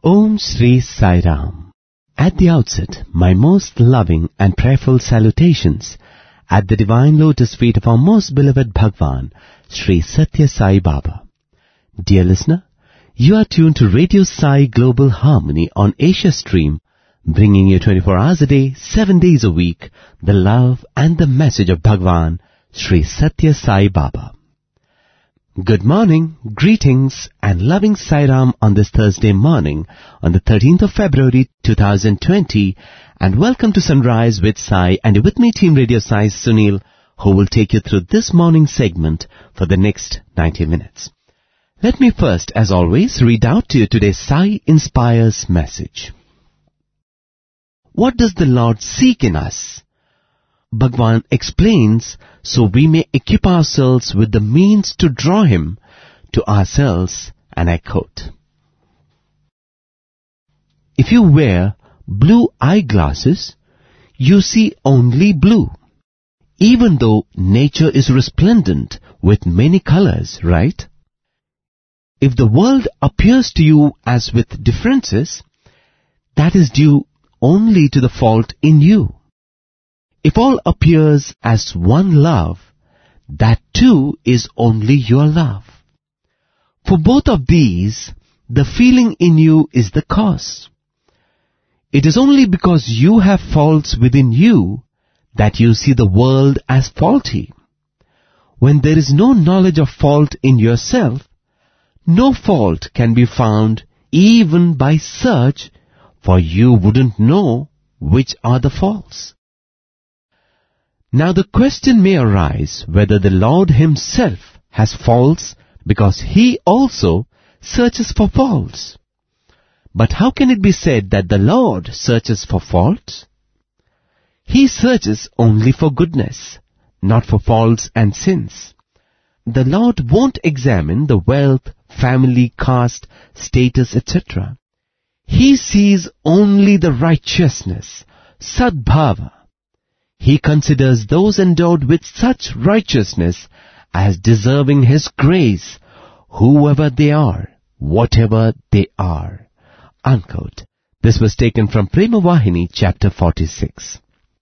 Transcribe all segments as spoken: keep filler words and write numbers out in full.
Om Shri Sai Ram. At the outset, my most loving and prayerful salutations at the divine lotus feet of our most beloved Bhagwan, Sri Satya Sai Baba. Dear listener, you are tuned to Radio Sai Global Harmony on Asia Stream, bringing you twenty-four hours a day, seven days a week, the love and the message of Bhagwan, Sri Satya Sai Baba. Good morning, greetings and loving Sai Ram on this Thursday morning on the thirteenth of February two thousand twenty, and welcome to Sunrise with Sai, and with me Team Radio Sai Sunil, who will take you through this morning segment for the next ninety minutes. Let me first, as always, read out to you today's Sai Inspires message. What does the Lord seek in us? Bhagwan explains, so we may equip ourselves with the means to draw Him to ourselves, and I quote, "If you wear blue eyeglasses, you see only blue, even though nature is resplendent with many colors, right? If the world appears to you as with differences, that is due only to the fault in you. If all appears as one love, that too is only your love. For both of these, the feeling in you is the cause. It is only because you have faults within you that you see the world as faulty. When there is no knowledge of fault in yourself, no fault can be found even by search, for you wouldn't know which are the faults. Now the question may arise whether the Lord Himself has faults, because He also searches for faults. But how can it be said that the Lord searches for faults? He searches only for goodness, not for faults and sins. The Lord won't examine the wealth, family, caste, status, et cetera. He sees only the righteousness, sadbhava. He considers those endowed with such righteousness as deserving His grace, whoever they are, whatever they are." Unquote. This was taken from Prema Vahini, chapter forty-six.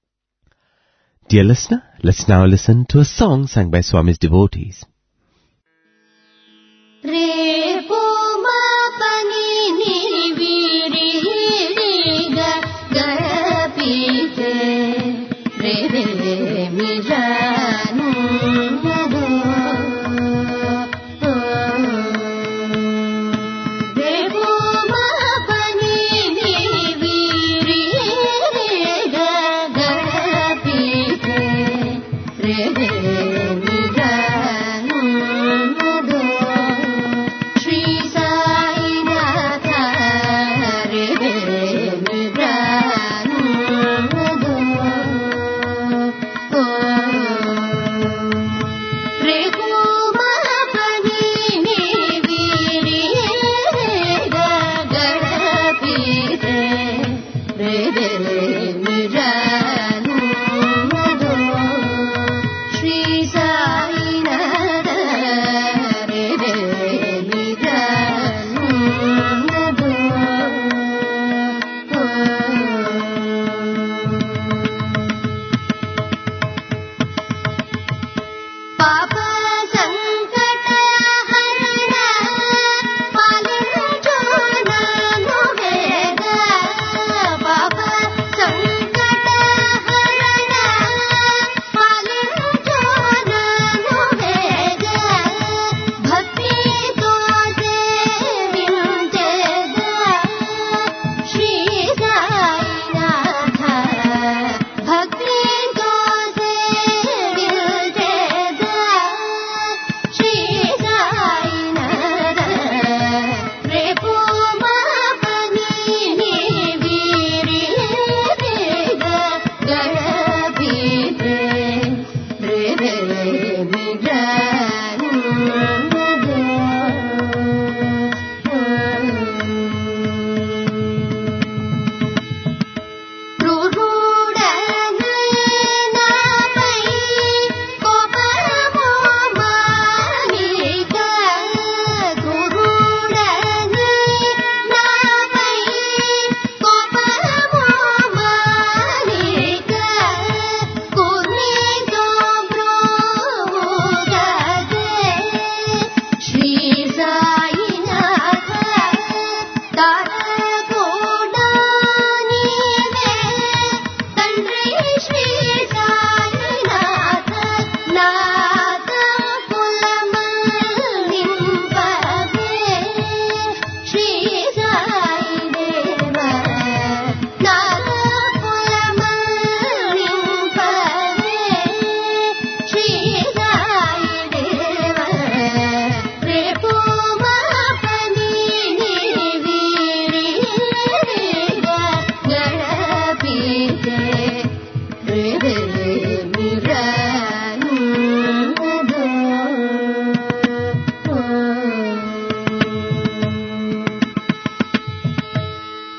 Dear listener, let's now listen to a song sung by Swami's devotees. Shri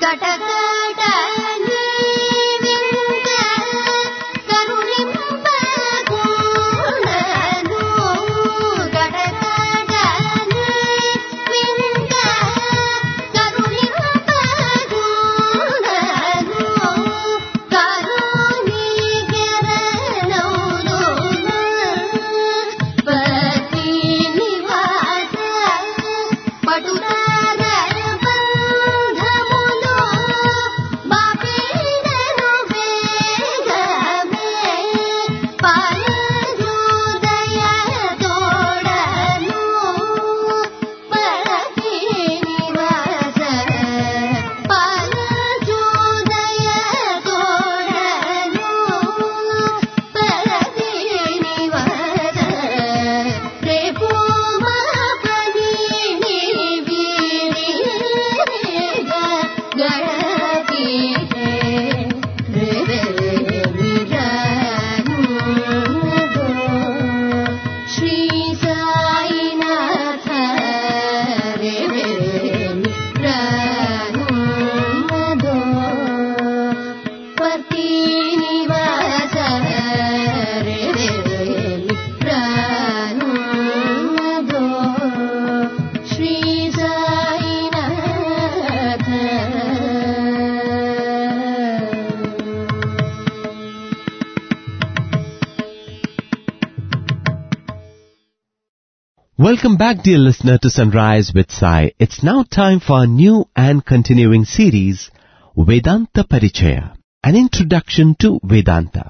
Welcome back, dear listener, to Sunrise with Sai. It's now time for our new and continuing series, Vedanta Parichaya, an introduction to Vedanta.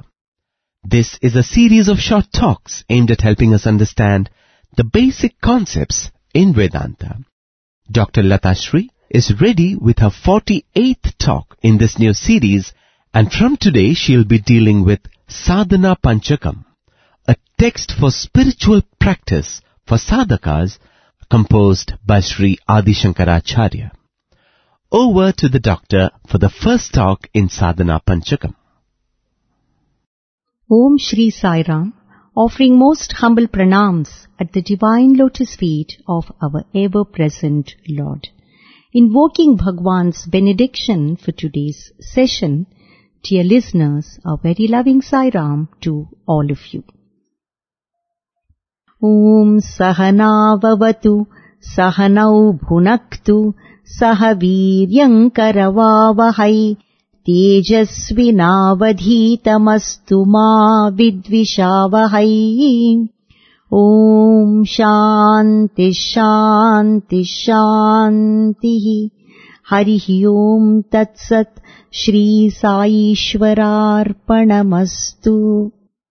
This is a series of short talks aimed at helping us understand the basic concepts in Vedanta. Doctor Lata Sri is ready with her forty-eighth talk in this new series, and from today she'll be dealing with Sadhana Panchakam, a text for spiritual practice for sadhakas composed by Sri Adi Shankaracharya. Over to the doctor for the first talk in Sadhana Panchakam. Om Shri Sai Ram, offering most humble pranams at the divine lotus feet of our ever-present Lord. Invoking Bhagwan's benediction for today's session, dear listeners, a very loving Sai Ram to all of you. Om Sahana Vavatu Sahanau Bhunaktu Sahaviryam Karavavahai Tejasvinavadhitamastu ma vidvishavahai. Om Shanti Shanti Shanti. Harihi Om Tatsat. Shri Sai Ishwararpanamastu.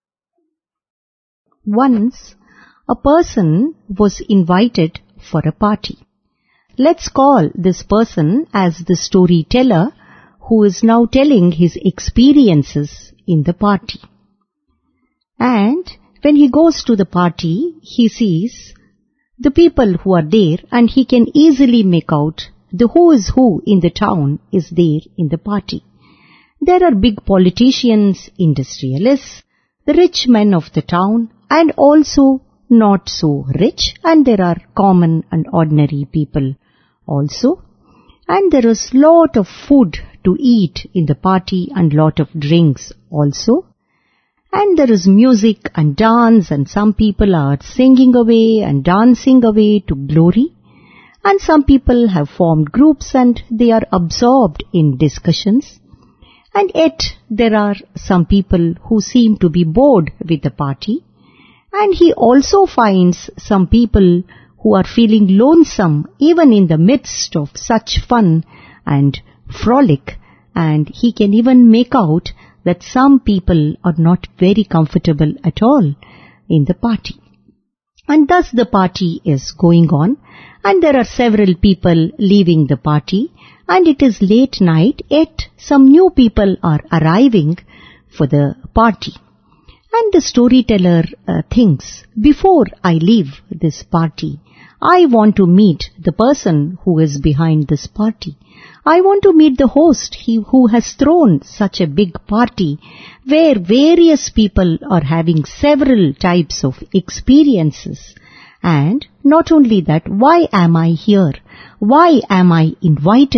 Once a person was invited for a party. Let's call this person as the storyteller who is now telling his experiences in the party. And when he goes to the party, he sees the people who are there and he can easily make out the who is who in the town is there in the party. There are big politicians, industrialists, the rich men of the town, and also not so rich, and there are common and ordinary people also. And there is lot of food to eat in the party and lot of drinks also. And there is music and dance, and some people are singing away and dancing away to glory. And some people have formed groups and they are absorbed in discussions. And yet there are some people who seem to be bored with the party. And he also finds some people who are feeling lonesome even in the midst of such fun and frolic. And he can even make out that some people are not very comfortable at all in the party. And thus the party is going on, and there are several people leaving the party, and it is late night, yet some new people are arriving for the party. And the storyteller uh, thinks, before I leave this party, I want to meet the person who is behind this party. I want to meet the host he, who has thrown such a big party where various people are having several types of experiences. And not only that, why am I here? Why am I invited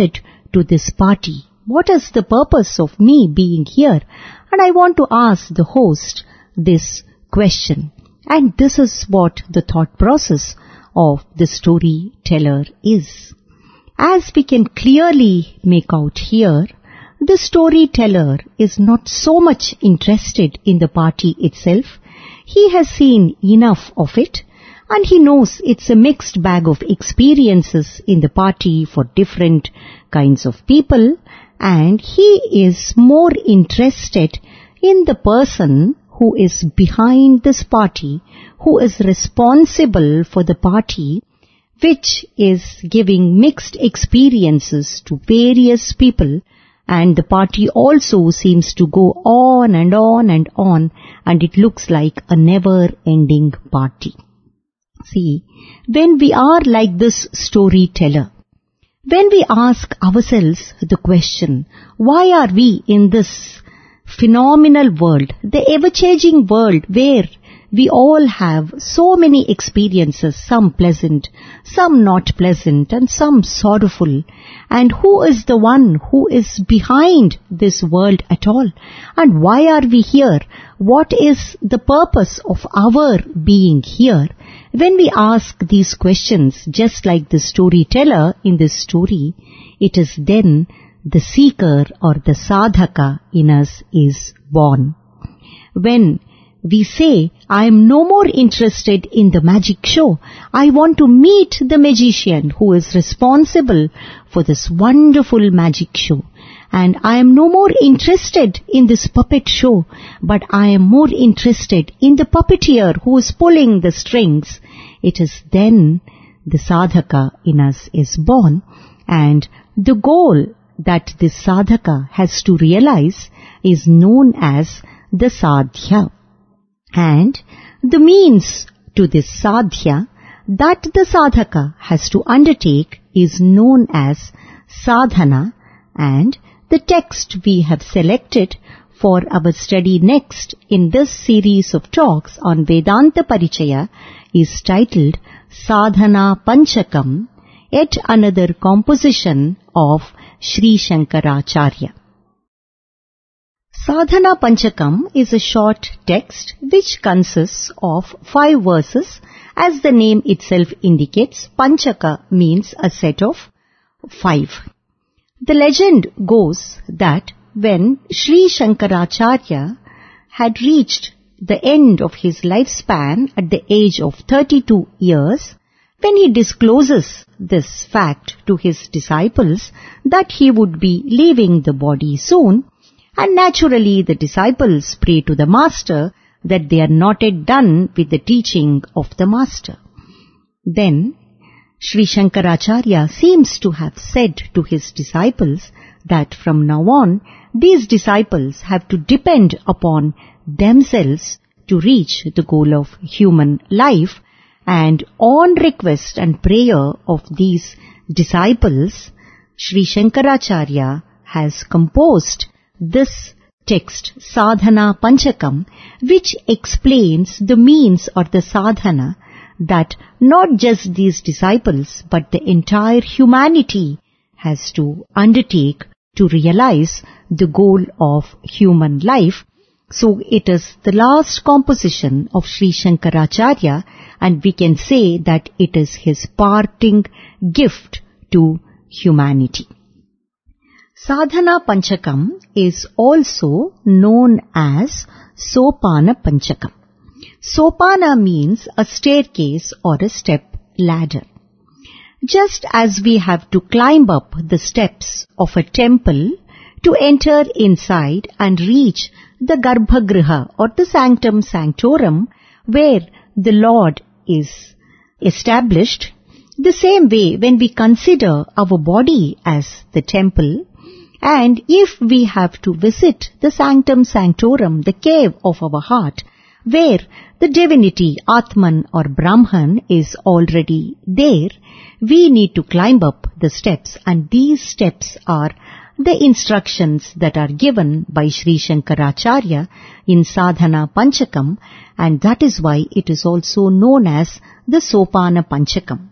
to this party? What is the purpose of me being here? And I want to ask the host this question. And this is what the thought process of the storyteller is. As we can clearly make out here, the storyteller is not so much interested in the party itself. He has seen enough of it, and he knows it's a mixed bag of experiences in the party for different kinds of people, and he is more interested in the person who is behind this party, who is responsible for the party, which is giving mixed experiences to various people, and the party also seems to go on and on and on, and it looks like a never-ending party. See, when we are like this storyteller, when we ask ourselves the question, why are we in this phenomenal world, the ever-changing world where we all have so many experiences, some pleasant, some not pleasant, and some sorrowful. And who is the one who is behind this world at all? And why are we here? What is the purpose of our being here? When we ask these questions, just like the storyteller in this story, it is then the seeker or the sadhaka in us is born. When we say, I am no more interested in the magic show. I want to meet the magician who is responsible for this wonderful magic show. And I am no more interested in this puppet show, but I am more interested in the puppeteer who is pulling the strings. It is then the sadhaka in us is born, and the goal that this sadhaka has to realize is known as the sadhya. And the means to this sadhya that the sadhaka has to undertake is known as sadhana, and the text we have selected for our study next in this series of talks on Vedanta Parichaya is titled Sadhana Panchakam, yet another composition of Sri Shankaracharya. Sadhana Panchakam is a short text which consists of five verses. As the name itself indicates, Panchaka means a set of five. The legend goes that when Sri Shankaracharya had reached the end of his lifespan at the age of thirty-two years, when he discloses this fact to his disciples that he would be leaving the body soon, and naturally the disciples pray to the master that they are not yet done with the teaching of the master. Then Sri Shankaracharya seems to have said to his disciples that from now on these disciples have to depend upon themselves to reach the goal of human life, and on request and prayer of these disciples, Sri Shankaracharya has composed this text, Sadhana Panchakam, which explains the means or the sadhana that not just these disciples but the entire humanity has to undertake to realize the goal of human life. So it is the last composition of Sri Shankaracharya, and we can say that it is his parting gift to humanity. Sadhana Panchakam is also known as Sopana Panchakam. Sopana means a staircase or a step ladder. Just as we have to climb up the steps of a temple to enter inside and reach the Garbhagriha or the Sanctum Sanctorum where the Lord is established, the same way when we consider our body as the temple, and if we have to visit the Sanctum Sanctorum, the cave of our heart, where the divinity Atman or Brahman is already there, we need to climb up the steps, and these steps are the instructions that are given by Sri Shankaracharya in Sadhana Panchakam, and that is why it is also known as the Sopana Panchakam.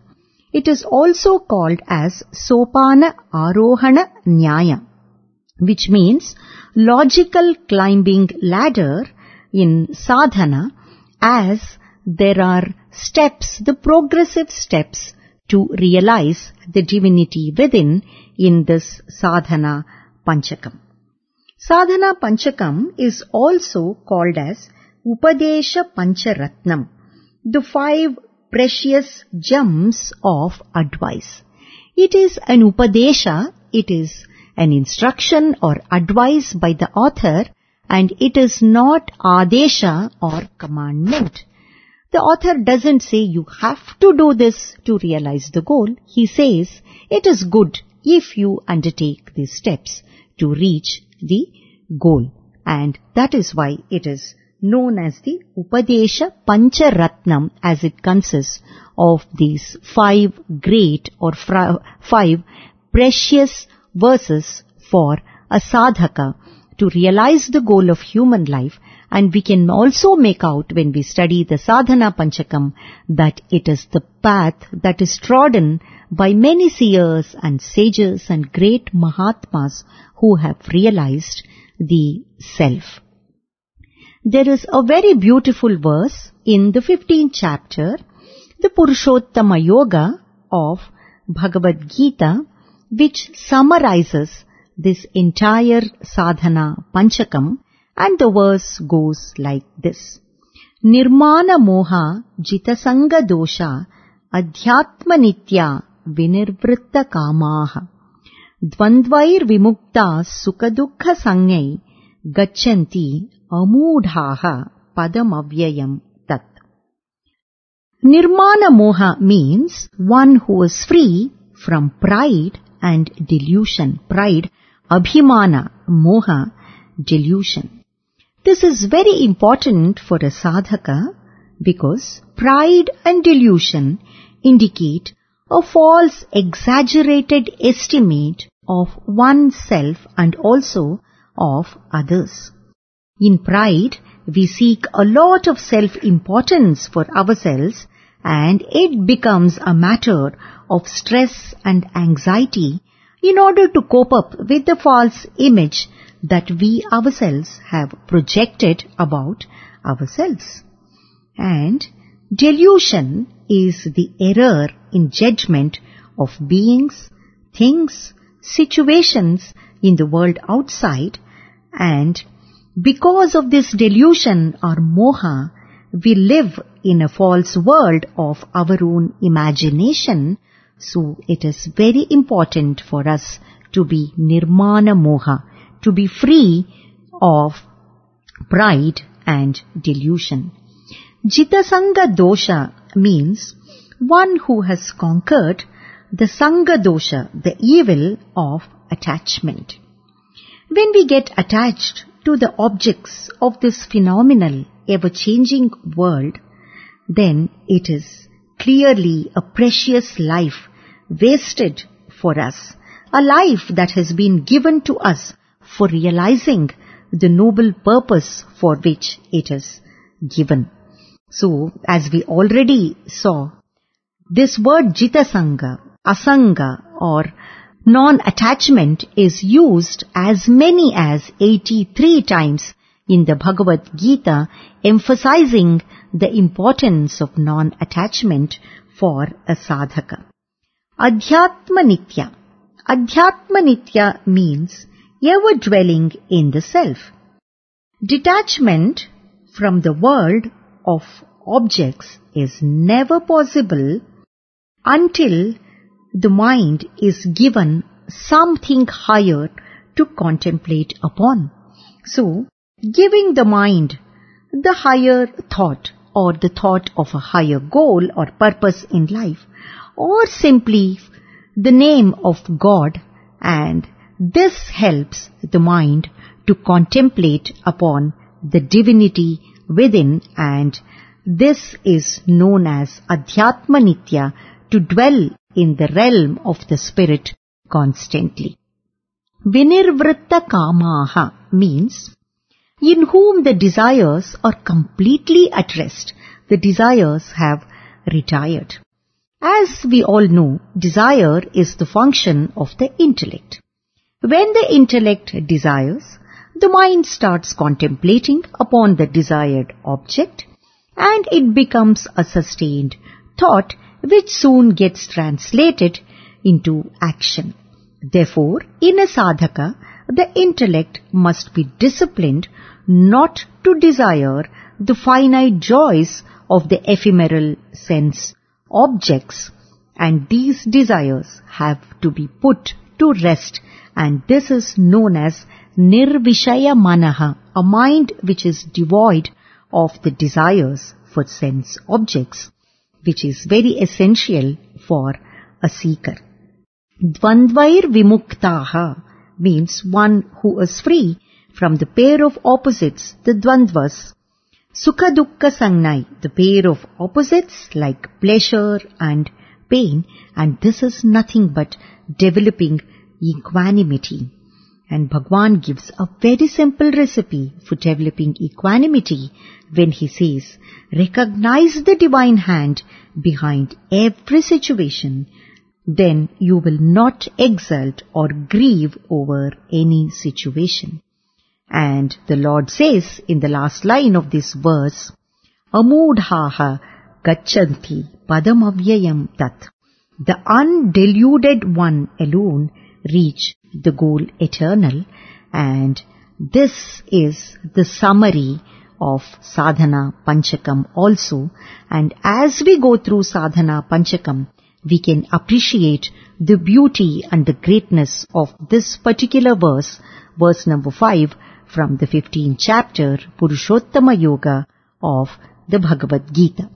It is also called as Sopana Arohana Nyaya, which means logical climbing ladder in sadhana, as there are steps, the progressive steps to realize the divinity within in this sadhana panchakam. Sadhana panchakam is also called as Upadesha Pancharatnam, the five precious gems of advice. It is an upadesha, it is an instruction or advice by the author, and it is not adesha or commandment. The author doesn't say you have to do this to realize the goal. He says it is good if you undertake these steps to reach the goal. And that is why it is known as the Upadesha Pancharatnam, as it consists of these five great or fra- five precious verses for a sadhaka to realize the goal of human life. And we can also make out when we study the sadhana panchakam that it is the path that is trodden by many seers and sages and great mahatmas who have realized the self. There is a very beautiful verse in the fifteenth chapter, the Purushottama Yoga of Bhagavad Gita, which summarizes this entire sadhana panchakam, and the verse goes like this. Nirmana moha jitasanga dosha adhyatma nitya vinirvritta kamaha dvandvair vimukta sukadukha sangay gachanti amudhaha padamavyayam tat. Nirmana moha means one who is free from pride and delusion. Pride, abhimana, moha, delusion. This is very important for a sadhaka because pride and delusion indicate a false, exaggerated estimate of oneself and also of others. In pride, we seek a lot of self-importance for ourselves, and it becomes a matter of stress and anxiety in order to cope up with the false image that we ourselves have projected about ourselves. And delusion is the error in judgment of beings, things, situations in the world outside, and because of this delusion or moha, we live in a false world of our own imagination. So it is very important for us to be nirmana moha, to be free of pride and delusion. Jitasanga dosha means one who has conquered the sanga dosha, the evil of attachment. When we get attached to the objects of this phenomenal, ever-changing world, then it is clearly a precious life wasted for us, a life that has been given to us for realizing the noble purpose for which it is given. So, as we already saw, this word jitasanga, asanga or non-attachment is used as many as eighty-three times in the Bhagavad Gita, emphasizing the importance of non-attachment for a sadhaka. Adhyatma nitya. Adhyatma nitya means ever dwelling in the self. Detachment from the world of objects is never possible until the mind is given something higher to contemplate upon. So, giving the mind the higher thought or the thought of a higher goal or purpose in life, or simply the name of God, and this helps the mind to contemplate upon the divinity within, and this is known as Adhyatma Nitya, to dwell in the realm of the spirit constantly. Vinirvritta Kamaha means in whom the desires are completely at rest. The desires have retired. As we all know, desire is the function of the intellect. When the intellect desires, the mind starts contemplating upon the desired object, and it becomes a sustained thought which soon gets translated into action. Therefore, in a sadhaka, the intellect must be disciplined not to desire the finite joys of the ephemeral sense objects, and these desires have to be put to rest, and this is known as nirvishaya manaha, a mind which is devoid of the desires for sense objects, which is very essential for a seeker. Dvandvair vimuktaha means one who is free from the pair of opposites, the dvandvas. Sukha dukkha sangnai, the pair of opposites like pleasure and pain, and this is nothing but developing equanimity. And Bhagwan gives a very simple recipe for developing equanimity when he says, recognize the divine hand behind every situation, then you will not exult or grieve over any situation. And the Lord says in the last line of this verse, Amudhaha gachanti padam avyayam tat. The undeluded one alone reach the goal eternal, and this is the summary of Sadhana Panchakam also. And as we go through Sadhana Panchakam, we can appreciate the beauty and the greatness of this particular verse, verse number five, from the fifteenth chapter, Purushottama Yoga of the Bhagavad Gita.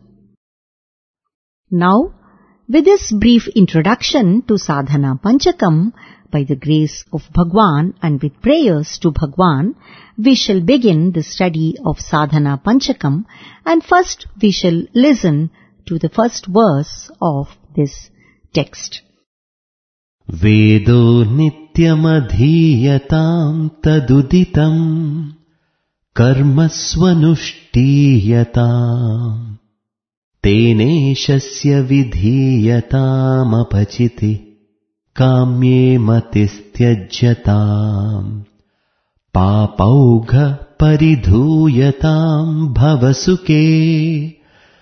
Now, with this brief introduction to Sadhana Panchakam, by the grace of Bhagwan and with prayers to Bhagwan, we shall begin the study of Sadhana Panchakam, and first we shall listen to the first verse of this text. Vedo nityam adhiyatam taduditam karma swanushtiyatam teneshasya vidhiyatam apachiti kamye matistyajyatam papaugha paridhuyatam bhavasuke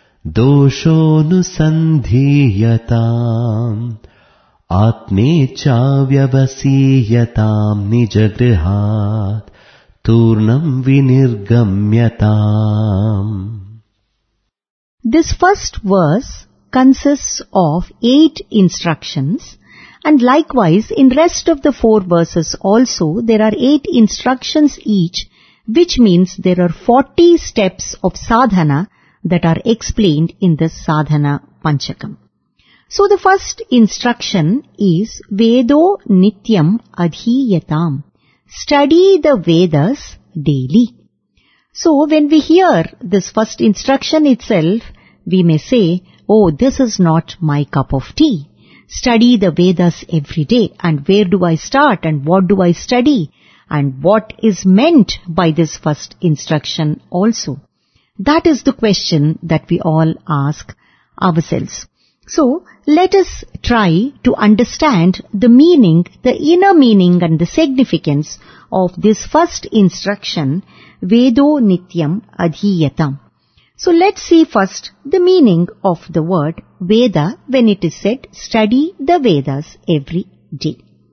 doshonusandhiyatam Atmecha vyavasiyatam nijagrihat turnam vinirgamyatam. This first verse consists of eight instructions, and likewise in rest of the four verses also there are eight instructions each, which means there are forty steps of sadhana that are explained in this Sadhana Panchakam. So the first instruction is Vedo Nityam Adhiyatam. Study the Vedas daily. So when we hear this first instruction itself, we may say, oh, this is not my cup of tea. Study the Vedas every day. And where do I start and what do I study? And what is meant by this first instruction also? That is the question that we all ask ourselves. So, let us try to understand the meaning, the inner meaning and the significance of this first instruction, Vedo Nityam Adhiyatam. So, let's see first the meaning of the word Veda when it is said, study the Vedas every day.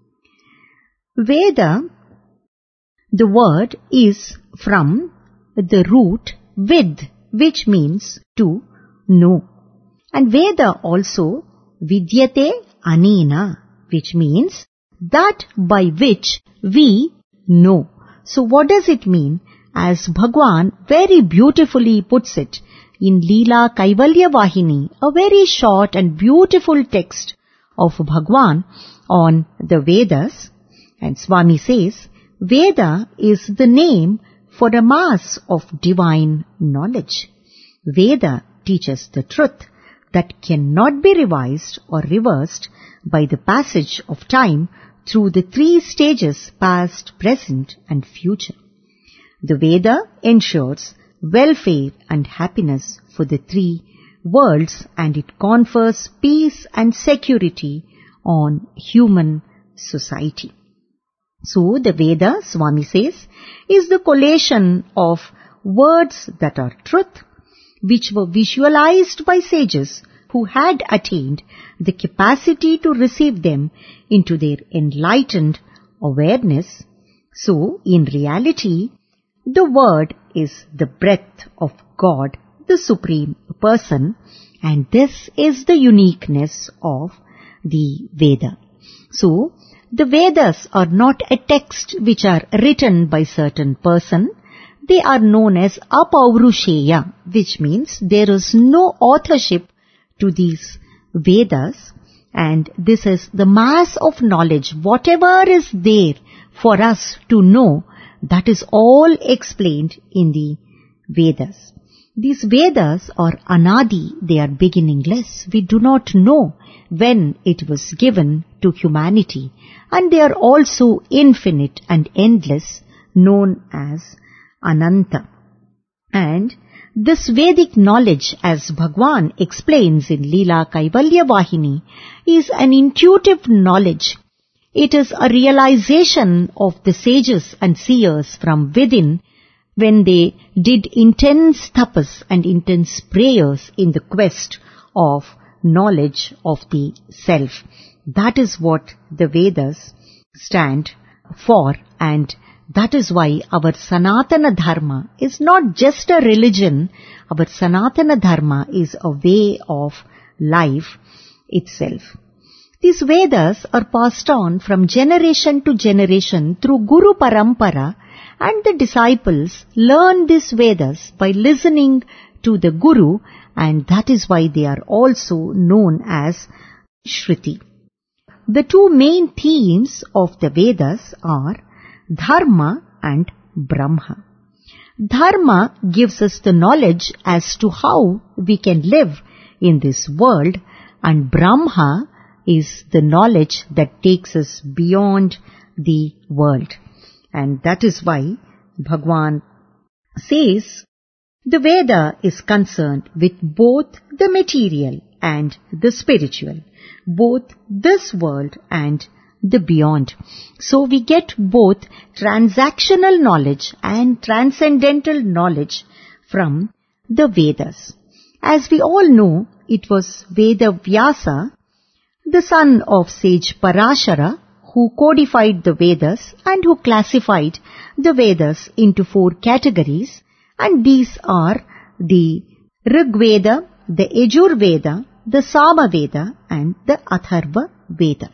Veda, the word is from the root Vid, which means to know. And Veda also, Vidyate Anena, which means that by which we know. So what does it mean? As Bhagwan very beautifully puts it in Leela Kaivalya Vahini, a very short and beautiful text of Bhagwan on the Vedas. And Swami says, Veda is the name for a mass of divine knowledge. Veda teaches the truth that cannot be revised or reversed by the passage of time through the three stages past, present and future. The Veda ensures welfare and happiness for the three worlds, and it confers peace and security on human society. So the Veda, Swami says, is the collation of words that are truth, which were visualized by sages who had attained the capacity to receive them into their enlightened awareness. So, in reality, the word is the breath of God, the Supreme Person, and this is the uniqueness of the Veda. So, the Vedas are not a text which are written by certain person. They are known as Apaurusheya, which means there is no authorship to these Vedas, and this is the mass of knowledge. Whatever is there for us to know, that is all explained in the Vedas. These Vedas are Anadi, they are beginningless. We do not know when it was given to humanity, and they are also infinite and endless, known as Ananta. And this Vedic knowledge, as Bhagwan explains in Leela Kaivalya Vahini, is an intuitive knowledge. It is a realization of the sages and seers from within when they did intense tapas and intense prayers in the quest of knowledge of the self. That is what the Vedas stand for, and that is why our Sanatana Dharma is not just a religion. Our Sanatana Dharma is a way of life itself. These Vedas are passed on from generation to generation through Guru Parampara, and the disciples learn these Vedas by listening to the Guru, and that is why they are also known as Shruti. The two main themes of the Vedas are Dharma and Brahma. Dharma gives us the knowledge as to how we can live in this world, and Brahma is the knowledge that takes us beyond the world. And that is why Bhagwan says the Veda is concerned with both the material and the spiritual, both this world and the beyond. So we get both transactional knowledge and transcendental knowledge from the Vedas. As we all know, it was Veda Vyasa, the son of sage Parashara, who codified the Vedas and who classified the Vedas into four categories, and these are the Rig Veda, the Yajur Veda, the Sama Veda, and the Atharva Veda.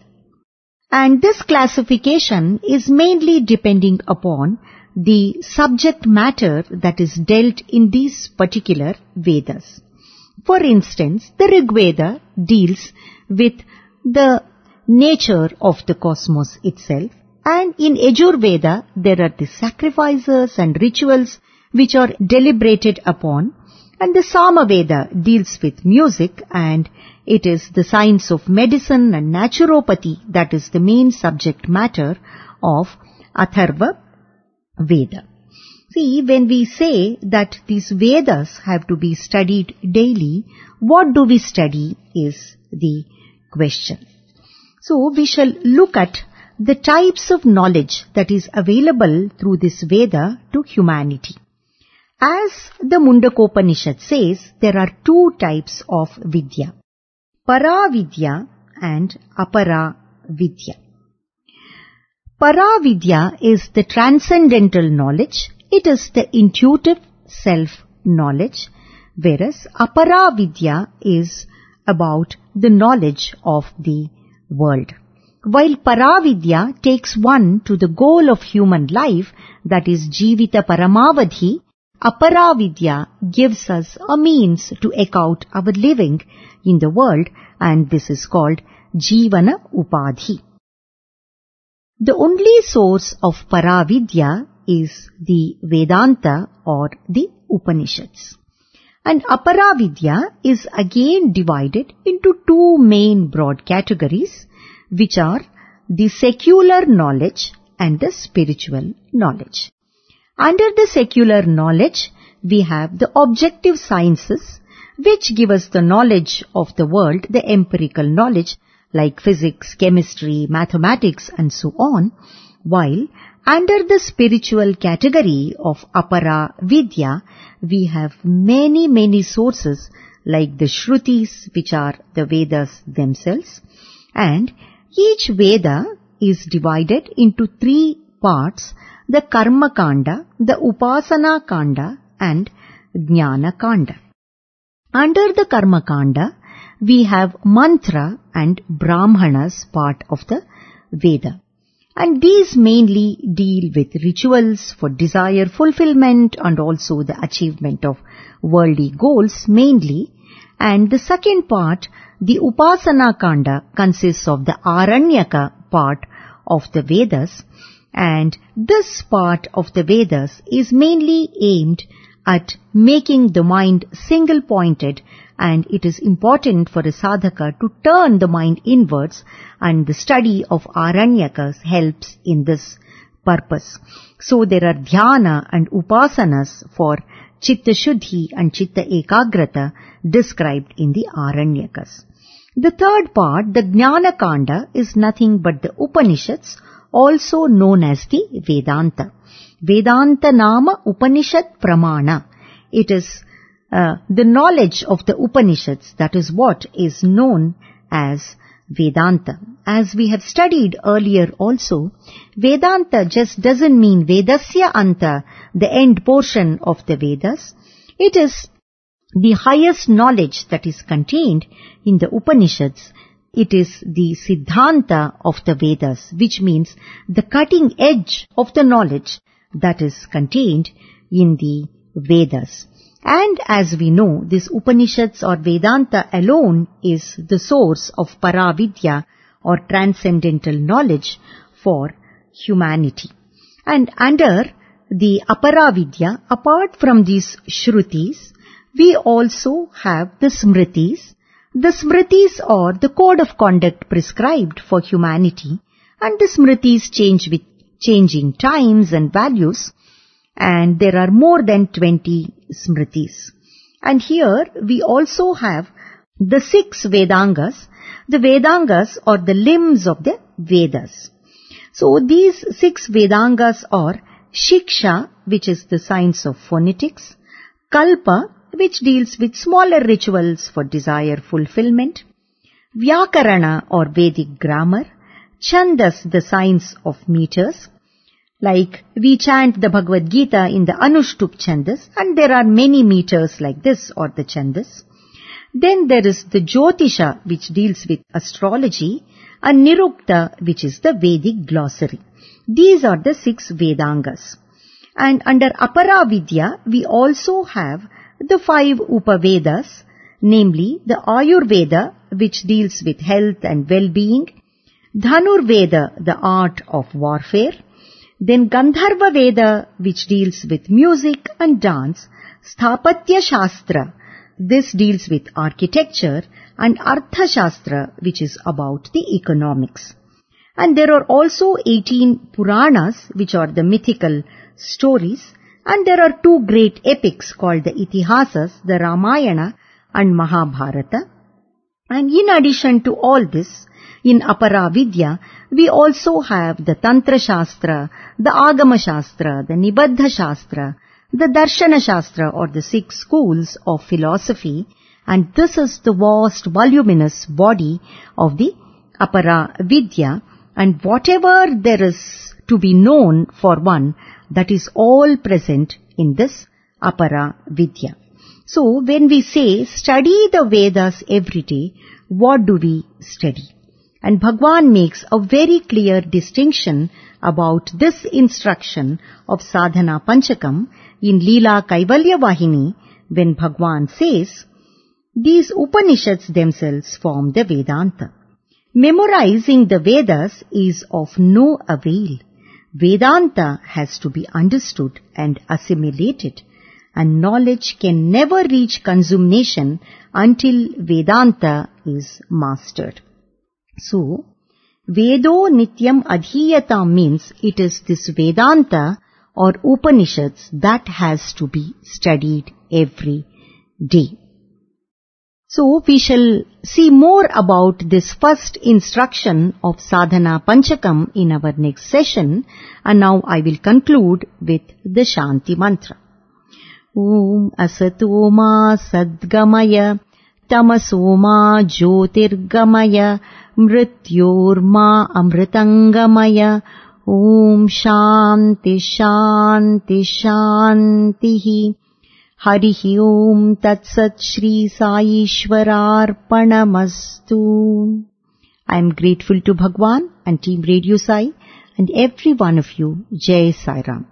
And this classification is mainly depending upon the subject matter that is dealt in these particular Vedas. For instance, the Rig Veda deals with the nature of the cosmos itself, and in Yajur Veda there are the sacrifices and rituals which are deliberated upon, and the Sama Veda deals with music, and it is the science of medicine and naturopathy that is the main subject matter of Atharva Veda. See, when we say that these Vedas have to be studied daily, what do we study is the question. So we shall look at the types of knowledge that is available through this Veda to humanity. As the Mundakopanishad says, there are two types of Vidya, Paravidya and Aparavidya. Paravidya is the transcendental knowledge. It is the intuitive self-knowledge, whereas Aparavidya is about the knowledge of the world. While Paravidya takes one to the goal of human life, that is Jivita Paramavadhi, Aparavidya gives us a means to eke out our living in the world, and this is called Jivana Upadhi. The only source of Paravidya is the Vedanta or the Upanishads. And Aparavidya is again divided into two main broad categories, which are the secular knowledge and the spiritual knowledge. Under the secular knowledge, we have the objective sciences, which give us the knowledge of the world, the empirical knowledge like physics, chemistry, mathematics and so on, while under the spiritual category of Apara Vidya, we have many, many sources like the Shrutis, which are the Vedas themselves, and each Veda is divided into three parts, the Karma Kanda, the Upasana Kanda and Jnana Kanda. Under the Karma Kanda, we have Mantra and Brahmanas part of the Veda. And these mainly deal with rituals for desire fulfillment and also the achievement of worldly goals mainly. And the second part, the Upasana Kanda, consists of the Aranyaka part of the Vedas. And this part of the Vedas is mainly aimed at making the mind single-pointed, and it is important for a sadhaka to turn the mind inwards, and the study of Aranyakas helps in this purpose. So there are dhyana and upasanas for chitta shuddhi and chitta ekagrata described in the Aranyakas. The third part, the Jnana Kanda, is nothing but the Upanishads, also known as the Vedanta. Vedanta Nama Upanishad Pramana. It is uh, the knowledge of the Upanishads, that is what is known as Vedanta. As we have studied earlier also, Vedanta just doesn't mean Vedasya Anta, the end portion of the Vedas. It is the highest knowledge that is contained in the Upanishads. It is the Siddhanta of the Vedas, which means the cutting edge of the knowledge that is contained in the Vedas. And as we know, this Upanishads or Vedanta alone is the source of Paravidya or transcendental knowledge for humanity. And under the Aparavidya, apart from these Shrutis, we also have the Smritis. The Smritis are the code of conduct prescribed for humanity, and the Smritis change with changing times and values, and there are more than twenty Smritis. And here we also have the six Vedangas. The Vedangas are the limbs of the Vedas. So these six Vedangas are Shiksha, which is the science of phonetics, Kalpa, which deals with smaller rituals for desire fulfillment, Vyakarana or Vedic grammar, Chandas, the science of meters, like we chant the Bhagavad Gita in the Anushtup Chandas, and there are many meters like this or the Chandas. Then there is the Jyotisha, which deals with astrology, and Nirukta, which is the Vedic glossary. These are the six Vedangas. And under Aparavidya, we also have the five Upavedas, namely the Ayurveda, which deals with health and well-being, Dhanurveda, the art of warfare, then Gandharva Veda, which deals with music and dance, Sthapatya Shastra, this deals with architecture, and Artha Shastra, which is about the economics. And there are also eighteen Puranas, which are the mythical stories, and there are two great epics called the Itihasas, the Ramayana and Mahabharata. And in addition to all this, in Aparavidya, we also have the Tantra Shastra, the Agama Shastra, the Nibaddha Shastra, the Darshana Shastra or the six schools of philosophy, and this is the vast voluminous body of the Aparavidya, and whatever there is to be known for one, that is all present in this Aparavidya. So when we say study the Vedas every day, what do we study? And Bhagwan makes a very clear distinction about this instruction of Sadhana Panchakam in Leela Kaivalya Vahini, when Bhagwan says, these Upanishads themselves form the Vedanta. Memorizing the Vedas is of no avail. Vedanta has to be understood and assimilated, and knowledge can never reach consummation until Vedanta is mastered. So, Vedo Nityam Adhiyata means it is this Vedanta or Upanishads that has to be studied every day. So we shall see more about this first instruction of Sadhana Panchakam in our next session, and now I will conclude with the Shanti Mantra. Om Asato Ma Sadgamaya Tamaso Ma Jyotirgamaya Mrityorma Amritangamaya. Om Shanti Shanti Shantihi. Harihi Om Tat Sat Shri Sai Ishwararpanamastu. I am grateful to Bhagwan and Team Radio Sai and every one of you. Jai Sai Ram.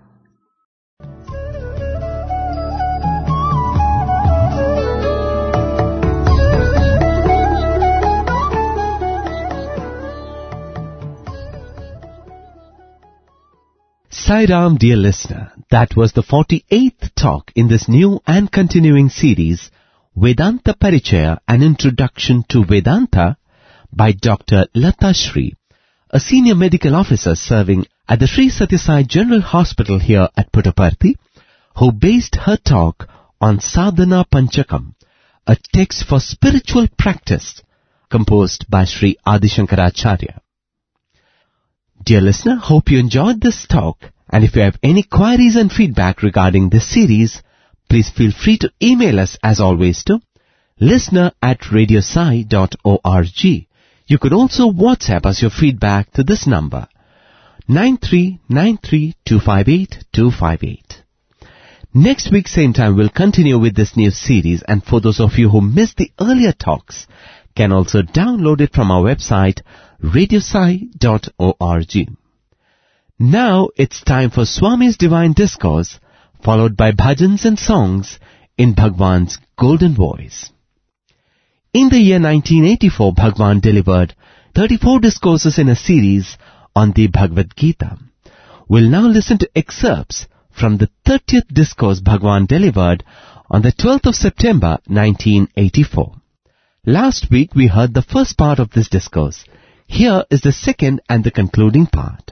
Sai Ram, dear listener, that was the forty-eighth talk in this new and continuing series, Vedanta Parichaya, an introduction to Vedanta, by Doctor Lata Shri, a senior medical officer serving at the Sri Sathya Sai General Hospital here at Puttaparthi, who based her talk on Sadhana Panchakam, a text for spiritual practice composed by Sri Adi Shankaracharya. Dear listener, hope you enjoyed this talk, and if you have any queries and feedback regarding this series, please feel free to email us as always to listener at radiosai dot org. You could also WhatsApp us your feedback to this number, nine three nine three two five eight two five eight. Next week, same time, we'll continue with this new series, and for those of you who missed the earlier talks, can also download it from our website, radiosai dot org. Now it's time for Swami's Divine Discourse, followed by bhajans and songs in Bhagwan's golden voice. In the year nineteen eighty-four, Bhagwan delivered thirty-four discourses in a series on the Bhagavad Gita. We'll now listen to excerpts from the thirtieth discourse Bhagwan delivered on the twelfth of September nineteen eighty-four. Last week we heard the first part of this discourse. Here is the second and the concluding part.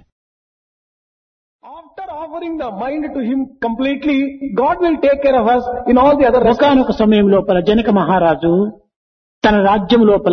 After offering the mind to him completely, God will take care of us in all the other respects. ఒకానొక సమయం లోపల జనక మహారాజు తన రాజ్యం లోపల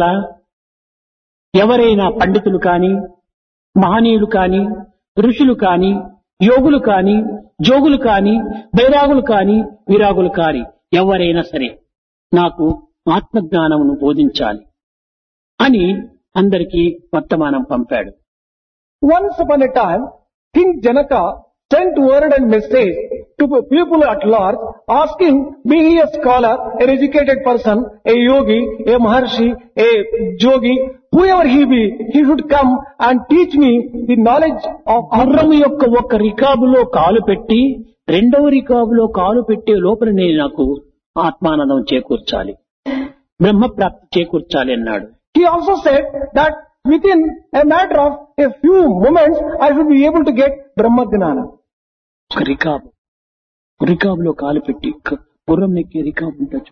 ఎవరైనా పండితులు కాని, మహనీయులు కాని, ఋషులు కాని, యోగులు కాని, జోగులు కాని, బైరాగులు కాని, విరాగులు కాని ఎవరైనా సరే నాకు ఆత్మజ్ఞానమును బోధించాలి అని అందరికీ వర్తమానం పంపాడు. Once upon a time, King Janaka sent word and message to people at large asking, be he a scholar, an educated person, a yogi, a maharshi, a jogi, whoever he be, he should come and teach me the knowledge of గుర్రము యొక్క ఒక రికాబులో కాలు పెట్టి రెండవ రికాబులో కాలు పెట్టే లోపలనే నాకు ఆత్మానందం చేకూర్చాలి, బ్రహ్మ ప్రాప్తి చేకూర్చాలి అన్నాడు. He also said that within a matter of a few moments, I should be able to get Brahma Jnana. ఒక రికాబు రికాబులో కాలు పెట్టి గుర్రం ఎక్కే రికాబు ఉంటుంది.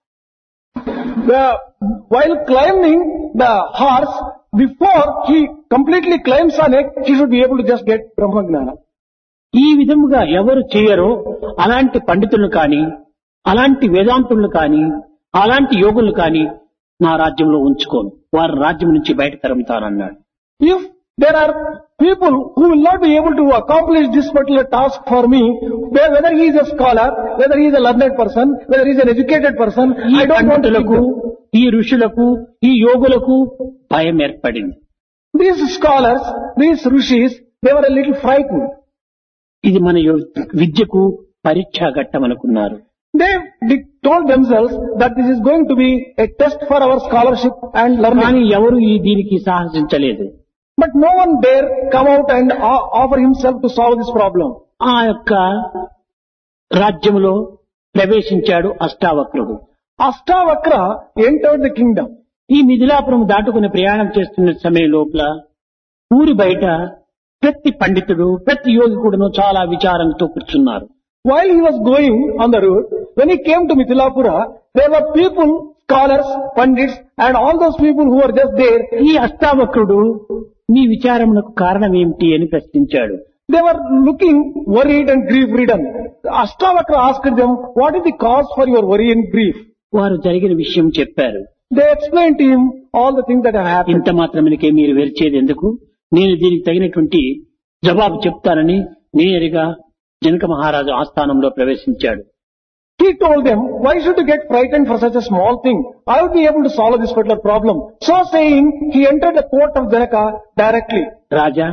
The, while climbing the horse, before he completely climbs on it, he should be able to just get Brahma Jnana. ఈ విధముగా ఎవరు చేయరో అలాంటి పండితులను కాని, అలాంటి వేదాంతులను కాని, అలాంటి యోగులు కాని నా రాజ్యంలో ఉంచుకోను, వారి రాజ్యం నుంచి బయట తరుముతానన్నాడు. If there are people who will not be able to accomplish this particular task for me, whether he is a scholar, whether he is a learned person, whether he is an educated person, ఈ I don't want to పండితులకు, take them. ఈ ఋషులకు, ఈ యోగులకు భయం ఏర్పడింది. These scholars, these rishis, they were a little frightened. ఇది మన యో- విద్యకు పరీక్షా ఘట్టం అనుకున్నారు. They de- told themselves that this is going to be a test for our scholarship and కానీ learning. ఎవరు ఈ దీనికి సాహసించలేదు. But no one dare come out and o- offer himself to solve this problem. ఆ యొక్క రాజ్యములో ప్రవేశించాడు అష్టావక్రుడు. Astavakra entered the kingdom. ఈ మిథిలాపురం దాటుకుని ప్రయాణం చేస్తున్న సమయం లోపల ఊరి బయట ప్రతి పండితుడు, ప్రతి యోగి కూడాను చాలా విచారంతో కూర్చున్నారు. While he was going on the road, when he came to Mithilapura, there were people, scholars, pandits, and all those people who were just there. ఈ అష్టావక్రుడు మీ విచారమునకు కారణం ఏమిటి అని ప్రశ్నించాడు. They were looking worried and grief-ridden. Astavakra asked them, what is the cause for your worry and grief? వారు జరిగిన విషయం చెప్పారు. They explained to him all the things that have happened. ఇంత మాత్రమేకే మీరు వెరిచేది ఎందుకు, నేను దీనికి తగినటువంటి జవాబు చెప్తానని నేరుగా జనక మహారాజు ఆస్థానంలో ప్రవేశించాడు. He told them, why should you get frightened for such a small thing? I will be able to solve this particular problem. So saying, he entered the court of Janaka directly. రాజా,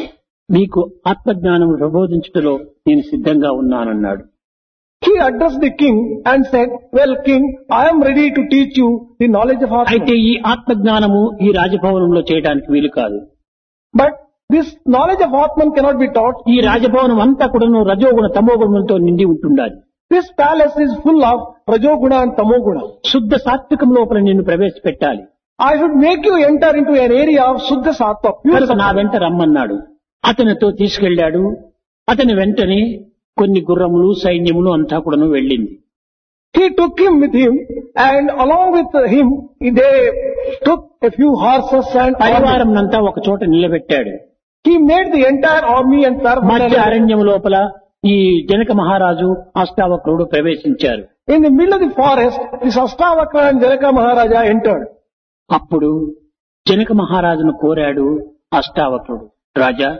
మీకు ఆత్మజ్ఞానం ప్రబోధించుటలో నేను సిద్ధంగా ఉన్నానన్నాడు. He addressed the king and said, well king, I am ready to teach you the knowledge of అయితే Atman. ఈ ఆత్మజ్ఞానము ఈ రాజభవనంలో చేయడానికి వీలు కాదు. But this knowledge of Atman cannot be taught. ఈ రాజభవనం అంతా కూడాను రజోగుణ తమోగుణంతో నిండి ఉంటుండాలి. This palace is full of Rajoguna and Tamoguna. శుద్ధ సాత్వికం లోపల నిన్ను ప్రవేశపెట్టాలి. I should make you enter into an area of Suddha Sattva, pure కనుక నా Sattva. వెంట రమ్మన్నాడు. అతనితో తీసుకెళ్లాడు. అతని వెంటనే కొన్ని గుర్రములు సైన్యములు అంతా కూడాను వెళ్ళింది. He took him with him and along with him they took a few horses and army. పరివారం అంతా ఒక చోట నిలబెట్టాడు. He made the entire army and మధ్య paraphernalia. అరణ్యం లోపల ఈ జనక మహారాజు అష్టావక్రుడు ప్రవేశించారు. In the middle of the forest, this Ashtavakra and Janaka Maharaja entered. అప్పుడు జనక మహారాజును కోరాడు అష్టావక్రుడు, రాజా,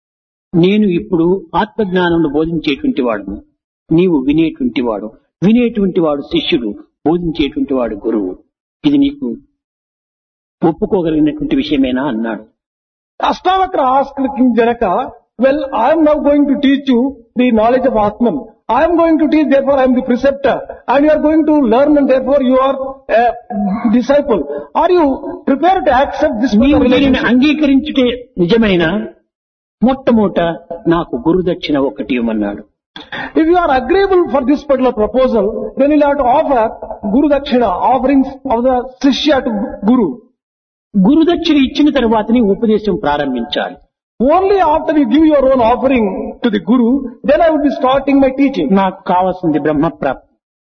నేను ఇప్పుడు ఆత్మజ్ఞానంను బోధించేటువంటి వాడును, నీవు వినేటువంటి వాడు, వినేటువంటి వాడు శిష్యుడు, బోధించేటువంటి వాడు గురువు. ఇది నీకు ఒప్పుకోగలిగినటువంటి విషయమేనా అన్నాడు. Ashtavakra asked King Janaka, well, I am now going to teach you the knowledge of Atman. I am going to teach, therefore I am the preceptor. And you are going to learn and therefore you are a disciple. Are you prepared to accept this నీవు దీనిని relationship? అంగీకరించుటే నిజమైన మొట్టమొదట నాకు గురుదక్షిణ ఒకటి ఇవ్వమన్నాడు. If you are agreeable for this particular proposal, then you will have to offer Guru Dakshina, offerings of the Shishya to Guru. గురుదక్షిణ ఇచ్చిన తర్వాత నీ ఉపదేశం ప్రారంభించాలి. Only after you give your own offering to the Guru, then I will be starting my teaching. నాకు కావాల్సింది బ్రహ్మప్రాప్తి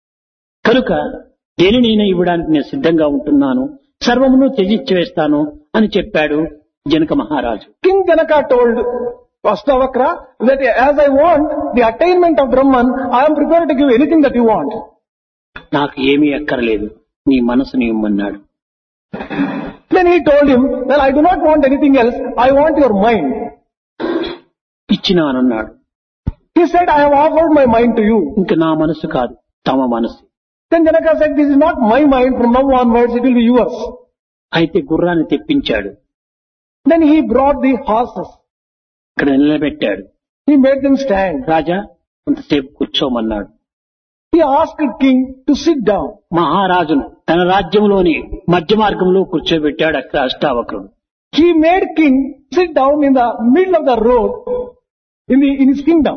కనుక దేనినైనా ఇవ్వడానికి నేను సిద్ధంగా ఉంటున్నాను, సర్వమును త్యజించి వేస్తాను అని చెప్పాడు జనక మహారాజు. King Janaka told Ashtavakra that as I want the attainment of Brahman, I am prepared to give anything that you want. నాకు ఏమీ అక్కర్లేదు, నీ మనసుని ఇమ్మన్నాడు. Then he told him, well, I do not want anything else, I want your mind. ఇచ్చినానన్నాడు. He said, I have offered my mind to you. ఇంక నా మనసు కాదు, తమ మనసు. Then Janaka said, this is not my mind, from now onwards it will be yours. అయితే గుర్రాన్ని తెప్పించాడు. Then he brought the horses. ఇక్కడ నిలబెట్టాడు. He made them stand. రాజా, కొంతసేపు కూర్చోమన్నాడు. He asked king to sit down. మహారాజును తన రాజ్యంలోని మధ్య మార్గంలో కూర్చోబెట్టాడు అక్కడ అష్టావక్రుడు. He made king sit down in the middle of the road in the in his kingdom.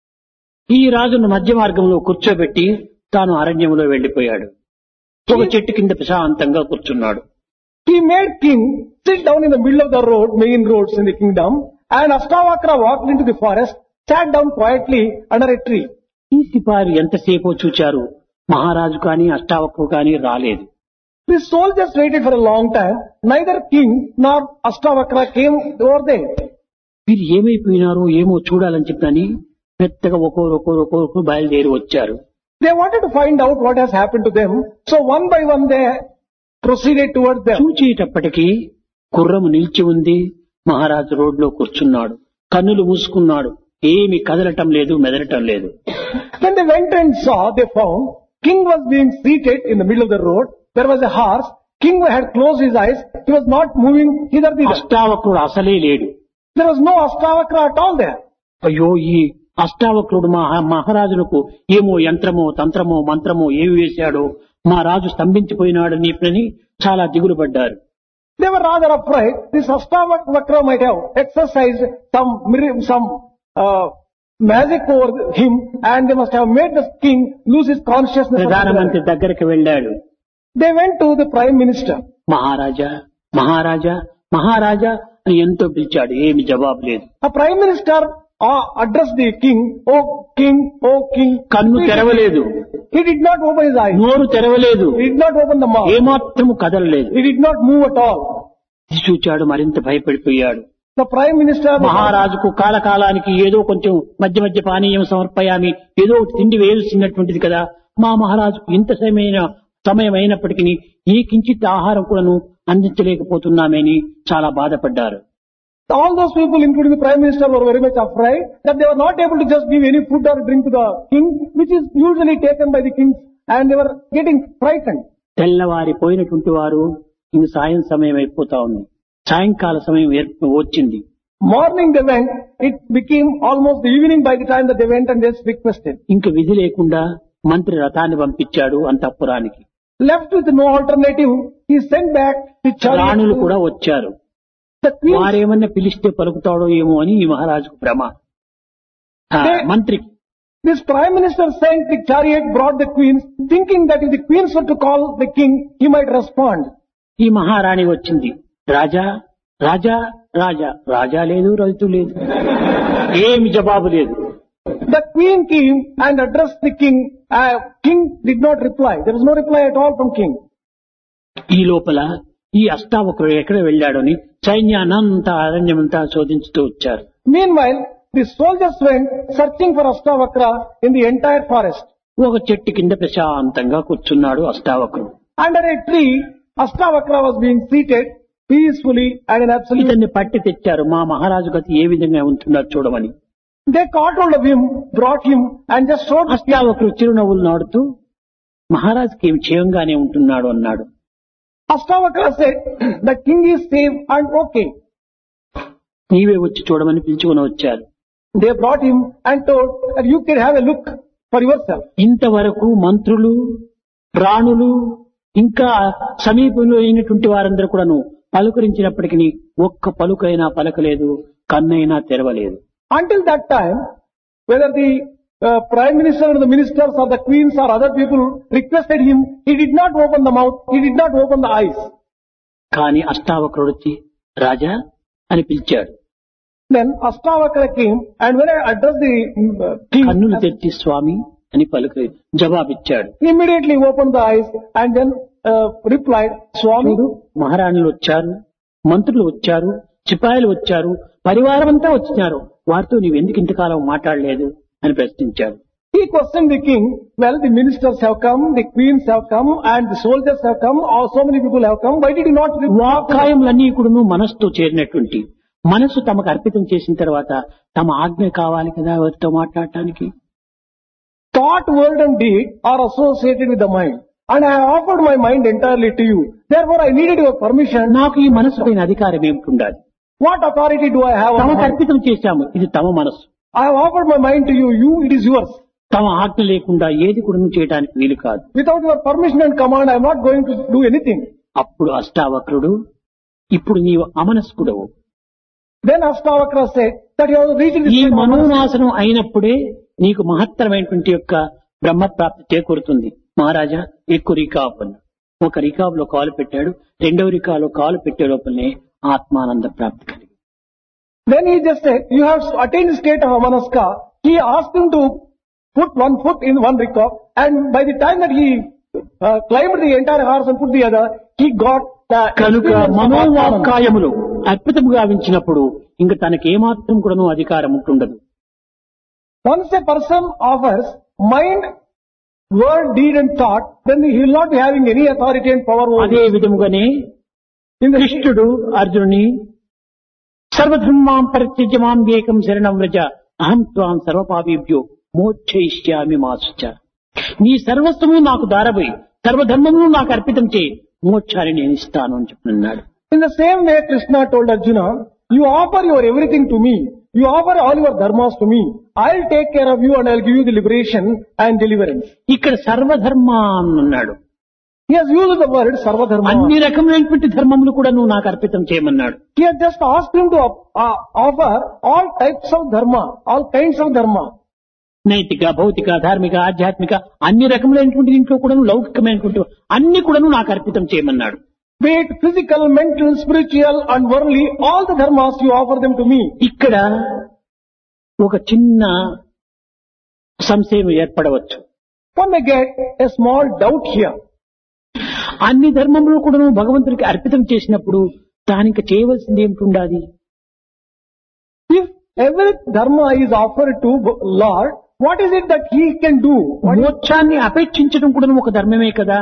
ఈ రాజును మధ్య మార్గంలో కూర్చోబెట్టి తాను అరణ్యంలో వెళ్లిపోయాడు. ఒక చెట్టు కింద ప్రశాంతంగా కూర్చున్నాడు. He made king sit down in the middle of the road, main roads in the kingdom, and Ashtavakra walked into the forest, sat down quietly under a tree. ఈ సిపారు ఎంతసేపో చూచారు, మహారాజు కాని అష్టావక్రుడు కాని రాలేదు. The soldiers waited for a long time. Neither king nor Ashtavakra came over there. వీరు ఏమైపోయినారో ఏమో చూడాలని చెప్పని మెత్తగా ఒక్కొరు ఒక్కొరు ఒక్కొరు బయలుదేరి వచ్చారు. They wanted to find out what has happened to them. So one by one they proceeded towards them. చూచేటప్పటికీ గుర్రము నిలిచి ఉంది. మహారాజు రోడ్లో కూర్చున్నాడు, కన్నులు మూసుకున్నాడు, ఏమి కదలటం లేదు, మెదలటం లేదు. When they went and saw, they found king was being seated in the middle of the road. There was a horse. King had closed his eyes. He was not moving hither thither. అష్టావక్రుడు అసలే లేడు. There was no Ashtavakra at all there. అయ్యో, ఈ అష్టావక్రుడు మా మహారాజులకు ఏమో యంత్రమో తంత్రమో మంత్రమో ఏమి వేశాడో, మా రాజు స్తంభించిపోయినాడని చాలా దిగులు పడ్డారు. They were rather afraid. This Ashtavakra might have exercised some mir- some uh, magic over him, and they must have made the king lose his consciousness. ప్రధానమంత్రి దగ్గరికి వెళ్ళాడు. They went to the prime minister. మహారాజా మహారాజా మహారాజా అని ఎంతో పిలిచాడు, ఏమి జవాబు లేదు. A prime minister uh, addressed the king, "Oh king, oh king." కన్ను తెరవలేదు, He did not open his eyes. నోరు తెరవలేదు, He did not open the mouth. ఏమాత్రము కదలలేదు. He did not move at all. ఇది చూచాడు, మరింత భయపడిపోయాడు. The prime minister, మహారాజుకు కాలకాలానికి ఏదో కొంచెం మధ్య మధ్య పానీయం సమర్పయామి, ఏదో ఒకటి తిండి వేయాల్సినటువంటిది కదా, మా మహారాజుకు ఇంత సమయమైన సమయం అయినప్పటికీ ఈ కించిత్ ఆహారం కూడాను అందించలేకపోతున్నామని చాలా బాధపడ్డారు. All those people, including the Prime Minister, were very much afraid that they were not able to just give any food or drink to the king, which is usually taken by the kings, and they were getting frightened. తెల్లవారి పోయినటువంటి వారు ఇంక సాయం సమయం అయిపోతా ఉంది. సాయంకాల సమయం ఏర్ప- వచ్చింది. Morning they went, it became almost the evening by the time that they went and just requested. ఇంక విధి లేకుండా మంత్రి రథాన్ని పంపించాడు అంతఃపురానికి. Left with no alternative, he sent back the రాణులు chariot. కూడా వచ్చారు. The queen, వారేమన్నా పిలిస్తే పలుకుతాడో ఏమో అని ఈ మహారాజుకు భ్రమ. ఆ, They- మంత్రికి this Prime Minister sent the chariot, brought the queens, thinking that if the queens were to call the king, he might respond. ఈ మహారాణి వచ్చింది. రాజా రాజా రాజా రాజా లేదు, రైతు లేదు, ఏమి జవాబు లేదు. The queen came and addressed the king. Uh, king did not reply. There was no reply at all from king. ఈ లోపల ఈ అష్టావక్రుడు ఎక్కడ వెళ్ళాడని సైన్యాన్నంతా అరణ్యమంతా శోధించుతూ వచ్చారు. Meanwhile, the soldiers went searching for Astavakra in the entire forest. ఒక చెట్టు కింద ప్రశాంతంగా కూర్చున్నాడు అష్టావక్రుడు. Under a tree, Astavakra was being seated peacefully and in absolute. ఇతన్ని పట్టి తెచ్చారు, మా మహారాజు గతి ఏ విధంగా ఉంటుందో చూడమని. They caught hold of him, brought him, and just showed the king. అష్టావక్రుడు చిరునవ్వులు నాడుతూ మహారాజుకి ఏమి క్షేమంగానే ఉంటున్నాడు అన్నాడు. Astavakra said, the king is safe and okay. నీవే వచ్చి చూడమని పిలుచుకుని వచ్చారు. They brought him and told that you can have a look for yourself. ఇంతవరకు మంత్రులు, రాణులు, ఇంకా సమీపంలో అయినటువంటి వారందరూ కూడాను పలుకరించినప్పటికీ ఒక్క పలుకైనా పలకలేదు, కన్నైనా తెరవలేదు. Until that time, whether the uh, Prime Minister or the ministers or the queens or other people requested him, he did not open the mouth, he did not open the eyes. కానీ అష్టావక్రుడు వచ్చి రాజా అని పిలిచాడు. Then Astavakra came, and when I addressed the uh, king, కన్నులు తెచ్చి స్వామి అని పలుకు జవాబిచ్చాడు. he immediately opened the eyes and then uh, replied, Swami. చూడు, మహారాణులు వచ్చారు, మంత్రులు వచ్చారు, సిపాయిలు వచ్చారు, పరివారం అంతా వచ్చినారు, వారితో నీవెందుకు ఇంతకాలం మాట్లాడలేదు అని ప్రశ్నించాడు. He questioned the king, well, the ministers have come, the queens have come, and the soldiers have come, or so many people have come, why did he not reply? వాక్కాయములన్నీ కూడాను మనస్సుతో చేరినటువంటి, మనస్సు తమకు అర్పితం చేసిన తర్వాత తమ ఆజ్ఞ కావాలి కదా ఎవరితో మాట్లాడటానికి. Thought, word and deed are associated with the mind. And I have offered my mind entirely to you. Therefore, I needed your permission. నాకు ఈ మనస్సు పైన అధికారం ఏమిటి ఉండాలి? What authority do I have on my తమకు mind? అర్పితం చేశాము, ఇది తమ మనస్సు. I have offered my mind to you. You, it is yours. తమ ఆజ్ఞ లేకుండా ఏది కూడా చేయడానికి వీలు కాదు. Without your permission and command, I am not going to do anything. అప్పుడు అష్టావక్రుడు, ఇప్పుడు నీవు అమనస్కుడవు, Then Astavakra said that you have reached this ఈ state of awareness. మనోనాశనం అయినప్పుడే నీకు మహత్తరమైనటువంటి యొక్క బ్రహ్మప్రాప్తి చేకూరుతుంది. మహారాజా ఎక్కువ రికాబ్ అన్న ఒక రికాబులో కాలు పెట్టాడు, రెండవ రికాలో కాలు పెట్టే లోపలనే ఆత్మానంద ప్రాప్తి కలిగింది. Then he just said, you have attained the state of Amanaska. He asked him to put one foot in one rikab, and by the time that he uh, climbed the entire horse and put the other, he got the కనుక experience of Atmananda. మనోవాక్కాయములు అద్భుతముగా గావించినప్పుడు ఇంక తనకి ఏమాత్రం కూడాను అధికారం ఉంటుండదు. Once a person offers mind, word, deed and thought, then he will not be having any authority and power over అదే it. విధముగానే In the కృష్ణుడు అర్జునుని సర్వధర్మాం పరిత్యజ్య మాం ఏకం శరణం వ్రజ అహం త్వాం సర్వపాపేభ్యో మోక్షయిష్యామి మా శుచ. నీ సర్వస్వము నాకు దారబోయి సర్వధర్మమును నాకు అర్పితం చేయి, మోక్షాన్ని నేను ఇస్తాను అని చెప్పినాడు. In the same way, Krishna told Arjuna, you offer your everything to me. You offer all your dharmas to me. I'll take care of you and I'll give you the liberation and deliverance. ఇక్కడ సర్వధర్మ అన్నాడు. He has used the word sarvadharma. అన్ని రకమైనటువంటి ధర్మములు కూడా నువ్వు నాకు అర్పితం చేయమన్నాడు. He has just asked him to uh, offer all types of dharma, all kinds of dharma. నైతిక, భౌతిక, ధార్మిక, ఆధ్యాత్మిక అన్ని రకములైనటువంటి దీంట్లో కూడా లౌకికమైనటువంటి అన్ని కూడా నాకు అర్పితం చేయమన్నాడు. Be it physical, mental, spiritual and worldly, all the dharmas you offer them to me. ఇక్కడ ఒక చిన్న సంశయం ఏర్పడవచ్చు. One may get a small doubt here. అన్ని ధర్మములు కూడా భగవంతుడికి అర్పితం చేసినప్పుడు దానికి చేయవలసింది ఏమిటి ఉండాలి? If every dharma is offered to Lord, what is it that he can do? What is- మోక్షాన్ని అపేక్షించడం కూడా ఒక ధర్మమే కదా.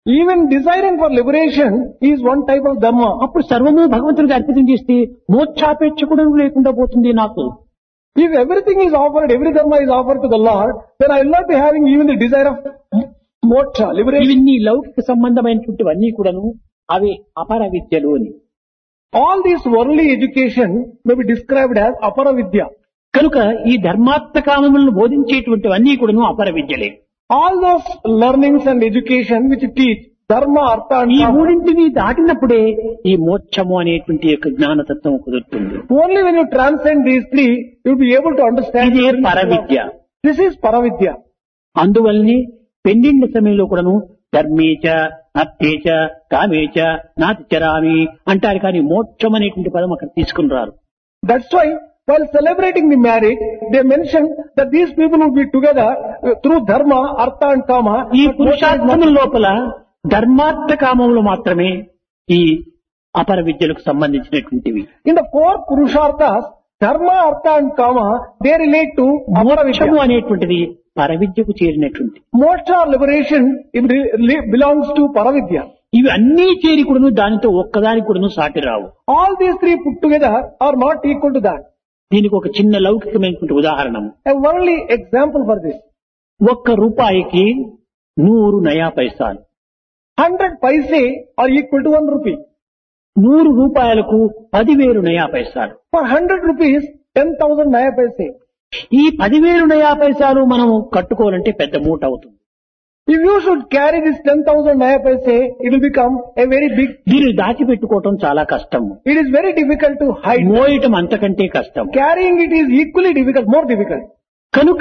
Even desiring for liberation is one type of dharma. అప్పుడు సర్వము భగవంతుడికి అర్పితం చేస్తే మోక్షాపేక్ష కూడా లేకుండా పోతుంది నాకు. If everything is offered, every dharma is offered to the Lord, then I will not be having even the desire of moksha, liberation. ఇవన్నీ లౌకిక సంబంధమైనటువంటివన్నీ కూడాను అవి అపర విద్యలు అని. All this worldly education may be described as apara vidya. కనుక ఈ ధర్మాత్మకామములను బోధించేటువంటివన్నీ కూడాను అపర విద్యలే. All those learnings and education which teach dharma, artha and ఈ kama, మూడింటిని దాటినప్పుడే ఈ మోక్షము అనేటువంటి యొక్క జ్ఞానతత్వం కుదురుతుంది. only when you transcend these three, you will be able to understand. ఇదే పర విద్య. This is paravidya. అందువల్లనే పెండిండి సమయంలో కూడాను ధర్మేచ అర్థేచ కామేచ నాతిచరామి అంటారు, కానీ మోక్షం అనేటువంటి పదం అక్కడ తీసుకుని రారు. That's why while celebrating the marriage, they mention that these people will be together uh, through dharma, artha and kama. ఈ but moksha is పురుషార్థముల not- లోపల ధర్మార్థ కామములు మాత్రమే ఈ అపర విద్యలకు సంబంధించినటువంటివి. In the four purusharthas, dharma, artha and kama, they relate to apara మోక్షము vidya. అనేటువంటిది పరవిద్యకు చేరినటువంటి. Moksha or liberation it re- re- belongs to paravidya. ఇవి అన్నీ చేరి కూడాను దానితో ఒక్కదానికి కూడాను సాటి రావు. All these three put together are not equal to that. దీనికి ఒక చిన్న లౌకికమైనటువంటి ఉదాహరణ. A worldly example for this. ఒక్క రూపాయికి నూరు నయా పైసాలు. Hundred paise are equal to one rupee. నూరు రూపాయలకు పదివేలు నయా పైసాలు. For hundred rupees, ten thousand naya paise. ఈ పదివేలు నయా పైసాలు మనం కట్టుకోవాలంటే పెద్ద మూట అవుతుంది. If you should carry this ten thousand naya paise, it will become a very big. దీన్ని దాచిపెట్టుకోవటం చాలా కష్టము. It is very difficult to hide. మోయటం అంతకంటే కష్టం. Carrying it is equally difficult, more difficult. కనుక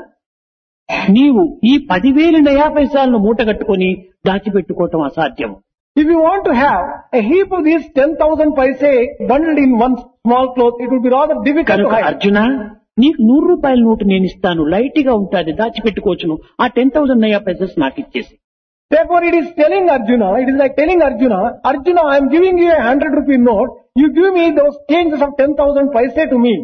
నీవు ఈ పదివేలు నయా పైసాలను మూట కట్టుకొని దాచిపెట్టుకోవటం అసాధ్యం. If you want to have a heap of these ten thousand paise bundled in one small cloth, it will be rather difficult to కనుక hide. అర్జున, నీకు నూరు రూపాయల నోటు నేను ఇస్తాను, లైట్ గా ఉంటుంది, దాచిపెట్టుకోవచ్చును, ఆ టెన్ థౌసండ్ నయా పైసెస్ నాకు ఇచ్చేసి. Therefore, it is telling Arjuna, it is like telling Arjuna, Arjuna, I am giving you a hundred rupee note, you give me those changes of ten thousand paise to me.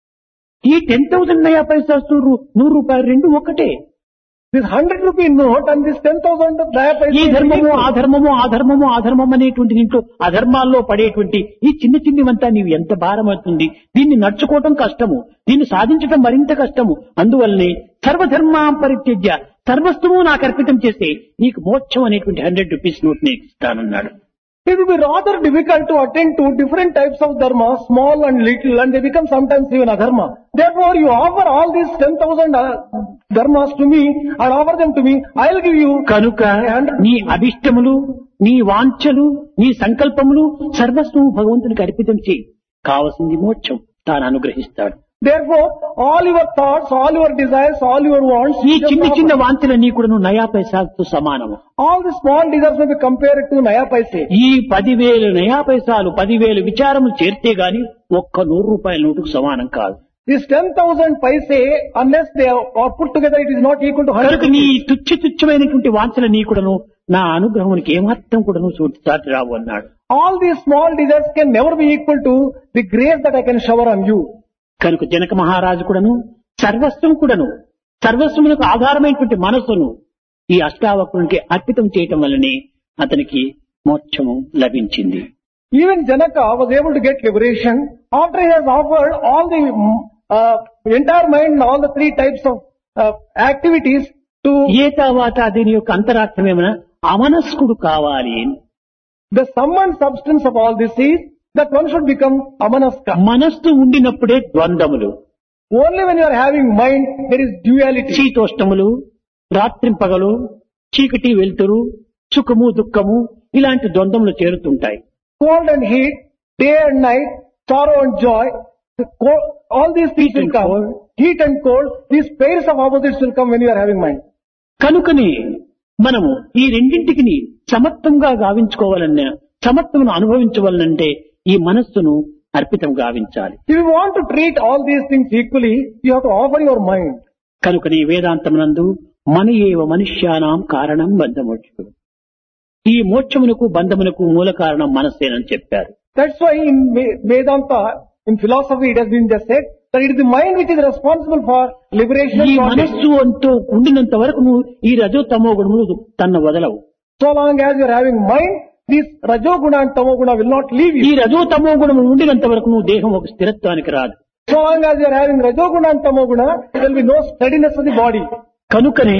ఈ ten thousand నయా పైసెస్ నూరు రూపాయలు రెండు ఒకటే. This hundred rupee note and this ten thousand naya paise. ఈ ధర్మము ఆ ధర్మము ఆ ధర్మము ఆ ధర్మం అనేటువంటి దీంట్లో అధర్మాల్లో పడేటువంటి ఈ చిన్న చిన్నవంతా నీవు ఎంత భారం అవుతుంది, దీన్ని నడుచుకోవటం కష్టము, దీన్ని సాధించటం మరింత కష్టము. అందువల్లనే సర్వధర్మాం పరిత్యజ్య సర్వస్వము నాకు అర్పితం చేస్తే నీకు మోక్షం అనేటువంటి హండ్రెడ్ రూపీస్ నోట్ నేను ఇస్తానన్నాడు. It will be rather difficult to attend to different types of dharma, small and little, and they become sometimes even adharma. Therefore, you offer all these ten thousand uh, dharmas to me and offer them to me, I will give you. కనుక నీ అభిష్టములు, నీ వాంఛలు, నీ సంకల్పములు సర్వస్వము భగవంతునికి అర్పితం చేయి, కావలసింది మోక్షం తాను అనుగ్రహిస్తాడు. Therefore, all your thoughts, all your desires, all your wants, ఈ just చిన్న offer. చిన్న వాంఛలన్నీ కూడా నయా పైసాలతో సమానము. All the small desires may be compared to naya paise. ఈ పదివేలు నయా పైసాలు పదివేలు విచారములు చేరితే గాని ఒక్క నూరు రూపాయల నోటుకు సమానం కాదు. This ten thousand paise, unless they are put together, it is not equal to కనుక hundred. నీ తుచ్చ తుచ్చమైనటువంటి వాంఛల నీ కూడాను నా అనుగ్రహమునికి ఏమాత్రం కూడాను చోటు చాటి రావు అన్నాడు. All these small desires can never be equal to the grace that I can shower on you. కనుక జనక మహారాజు కూడాను సర్వస్వం కూడాను సర్వస్వములకు ఆధారమైనటువంటి మనస్సును ఈ అష్టావక్రునికి అర్పితం చేయటం వల్లనే అతనికి మోక్షము లభించింది. Even Janaka was able to get liberation after he has offered all the uh, entire mind, all the three types of uh, activities to. ఏ తర్వాత దీని యొక్క అంతరార్థం ఏమైనా అమనస్కుడు కావాలి. The sum and substance of all this is that one should become amanaska. మనస్సు ఉండినప్పుడే ద్వంద్వములు. Only when you are having mind, there is duality. శీతోష్టములు, రాత్రింపగలు, చీకటి వెలుతురు, సుఖము దుఃఖము ఇలాంటి ద్వంద్వములు చేరుతుంటాయి. Cold and heat, day and night, sorrow and joy, the cold, all these things Heat will and come. cold. Heat and cold, these pairs of opposites will come when you are having mind. కనుకనే మనము ఈ రెండింటికి సమత్వంగా గావించుకోవాలన్నా, సమత్వమును అనుభవించవాలంటే ఈ మనస్సును అర్పితం గావించాలి. If you want to treat all these things equally, you have to offer your mind. కనుకనే వేదాంతమునందు మన ఏవ మనుష్యానాం కారణం బంధమోక్షం, ఈ మోక్షమునకు బంధమునకు మూల కారణం మనస్సేనని చెప్పారు. That's why in Ve- Vedanta, in philosophy, it has been just said that it is the mind which is responsible for liberation ఈ and bondage. మనస్సు అంటూ ఉండినంత వరకు నువ్వు ఈ రజో తమో గుణములు తన వదలవు. So long as you are having mind, this Rajoguna and Tamoguna will not leave ఈ you. రజో తమో గుణం ఉండినంత వరకు నువ్వు దేహం ఒక స్థిరత్వానికి రాదు. So long as you are having Rajoguna and Tamoguna, there will be no steadiness of the body. కనుకనే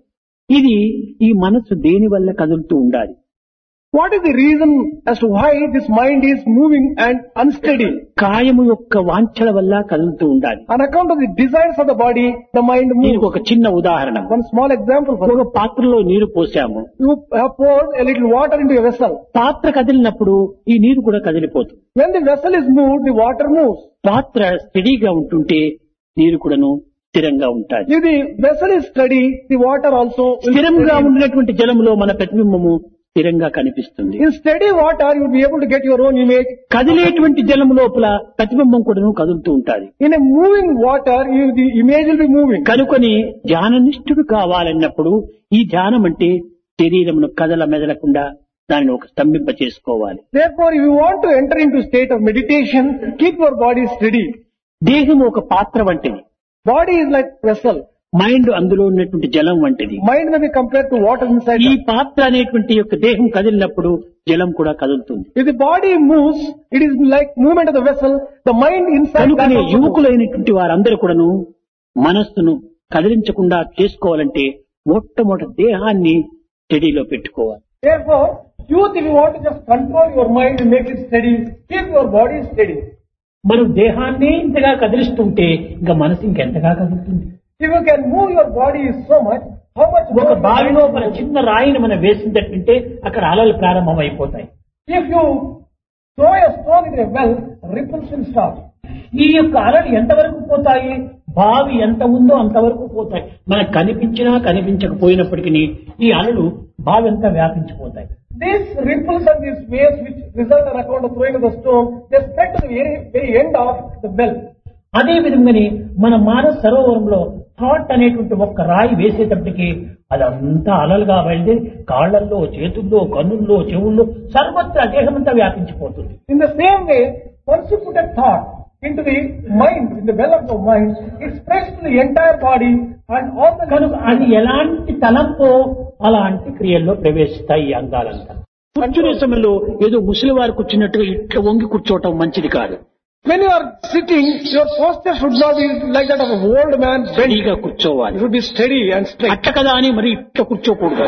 ఇది ఈ మనస్సు దేని వల్ల కదులుతూ ఉండాలి. What is the reason as to why this mind is moving and unsteady? కాయము యొక్క వాంఛల వల్ల కదులుతూ ఉండాలి. On account of the desires of the body, the mind దీనికి moves. ఒక చిన్న ఉదాహరణ. One small example for ఒక పాత్రలో నీరు పోసాము. you have poured a little water into a vessel. పాత్ర కదిలినప్పుడు ఈ నీరు కూడా కదిలిపోతుంది. When the vessel is moved, the water moves. పాత్ర స్టడీగా ఉంటుంటే నీరు కూడాను స్థిరంగా ఉంటాయి. If the vessel is steady, the water also will స్థిరంగా steady. ఉండినటువంటి జలంలో మన ప్రతిబింబము స్థిరంగా కనిపిస్తుంది. In steady water, you will be able to get your own image. కదిలేటువంటి జలం లోపల ప్రతిబింబం కూడాను కదులుతూ ఉంటాది. In a moving water, you, the image will be moving. కనుకొని ధ్యాననిష్ఠుడు కావాలన్నప్పుడు ఈ ధ్యానం అంటే శరీరమును కదల మెదలకుండా దానిని ఒక స్తంభింప చేసుకోవాలి. Therefore, if you want to enter into state of meditation, keep your body steady. దేహం ఒక పాత్ర వంటిది. Body is like vessel. Mind అందులో ఉన్నటువంటి జలం వంటిది. Mind may be compared to water inside. ఈ it. పాత్ర అనేటువంటి యొక్క దేహం కదిలినప్పుడు జలం కూడా కదులుతుంది. If the body moves, it is like movement of the vessel. The mind inside. that కనుకనే also moves. యువకులైనటువంటి వారందరూ కూడాను మనస్సును కదిలించకుండా చేసుకోవాలంటే మొట్టమొదటి దేహాన్ని స్టడీలో పెట్టుకోవాలి. Therefore, youth, if you want to just control your mind and make it steady, keep your body steady. మనం దేహాన్ని ఇంతగా కదిలిస్తుంటే ఇంకా మనసు ఇంకెంతగా కదులుతుంది. If you can move your body so much, how much ఒక more బావిలో మన చిన్న రాయిని మనం వేసినట్టుంటే అక్కడ అలలు ప్రారంభం అయిపోతాయి. if you throw a stone in a well, ripples will start. ఈ యొక్క అలలు ఎంతవరకు పోతాయి? బావి ఎంత ఉందో అంతవరకు పోతాయి. మనకు కనిపించినా కనిపించకపోయినప్పటికీ ఈ అలలు బావి అంతా వ్యాపించిపోతాయి. These ripples and these waves which result on account of throwing of the stone, they spread to the very, very end of the well. అదే విధంగానే మన మానస సరోవరంలో థాట్ అనేటువంటి ఒక్క రాయి వేసేటప్పటికి అదంతా అలలుగా బయలుదేరి కాళ్లల్లో, చేతుల్లో, కన్నుల్లో, చెవుల్లో సర్వత్రా దేహమంతా వ్యాపించిపోతుంది. In the same way, once you put a thought into the mind, in the well of the mind, it spreads to the entire body and all the కనుక అది ఎలాంటి తలంపో అలాంటి క్రియల్లో ప్రవేశిస్తాయి ఈ అంగాలంతా. కూర్చునే సమయంలో ఏదో ముసలి వారు కూర్చున్నట్టుగా ఇట్లా వంగి కూర్చోవటం మంచిది కాదు. When you are sitting, your posture should not be like that of an old man bent. రెడీగా కూర్చోవాలి. You should be steady and straight. అట్ట కదా అని మరి ఇట్లా కూర్చోకూడదు.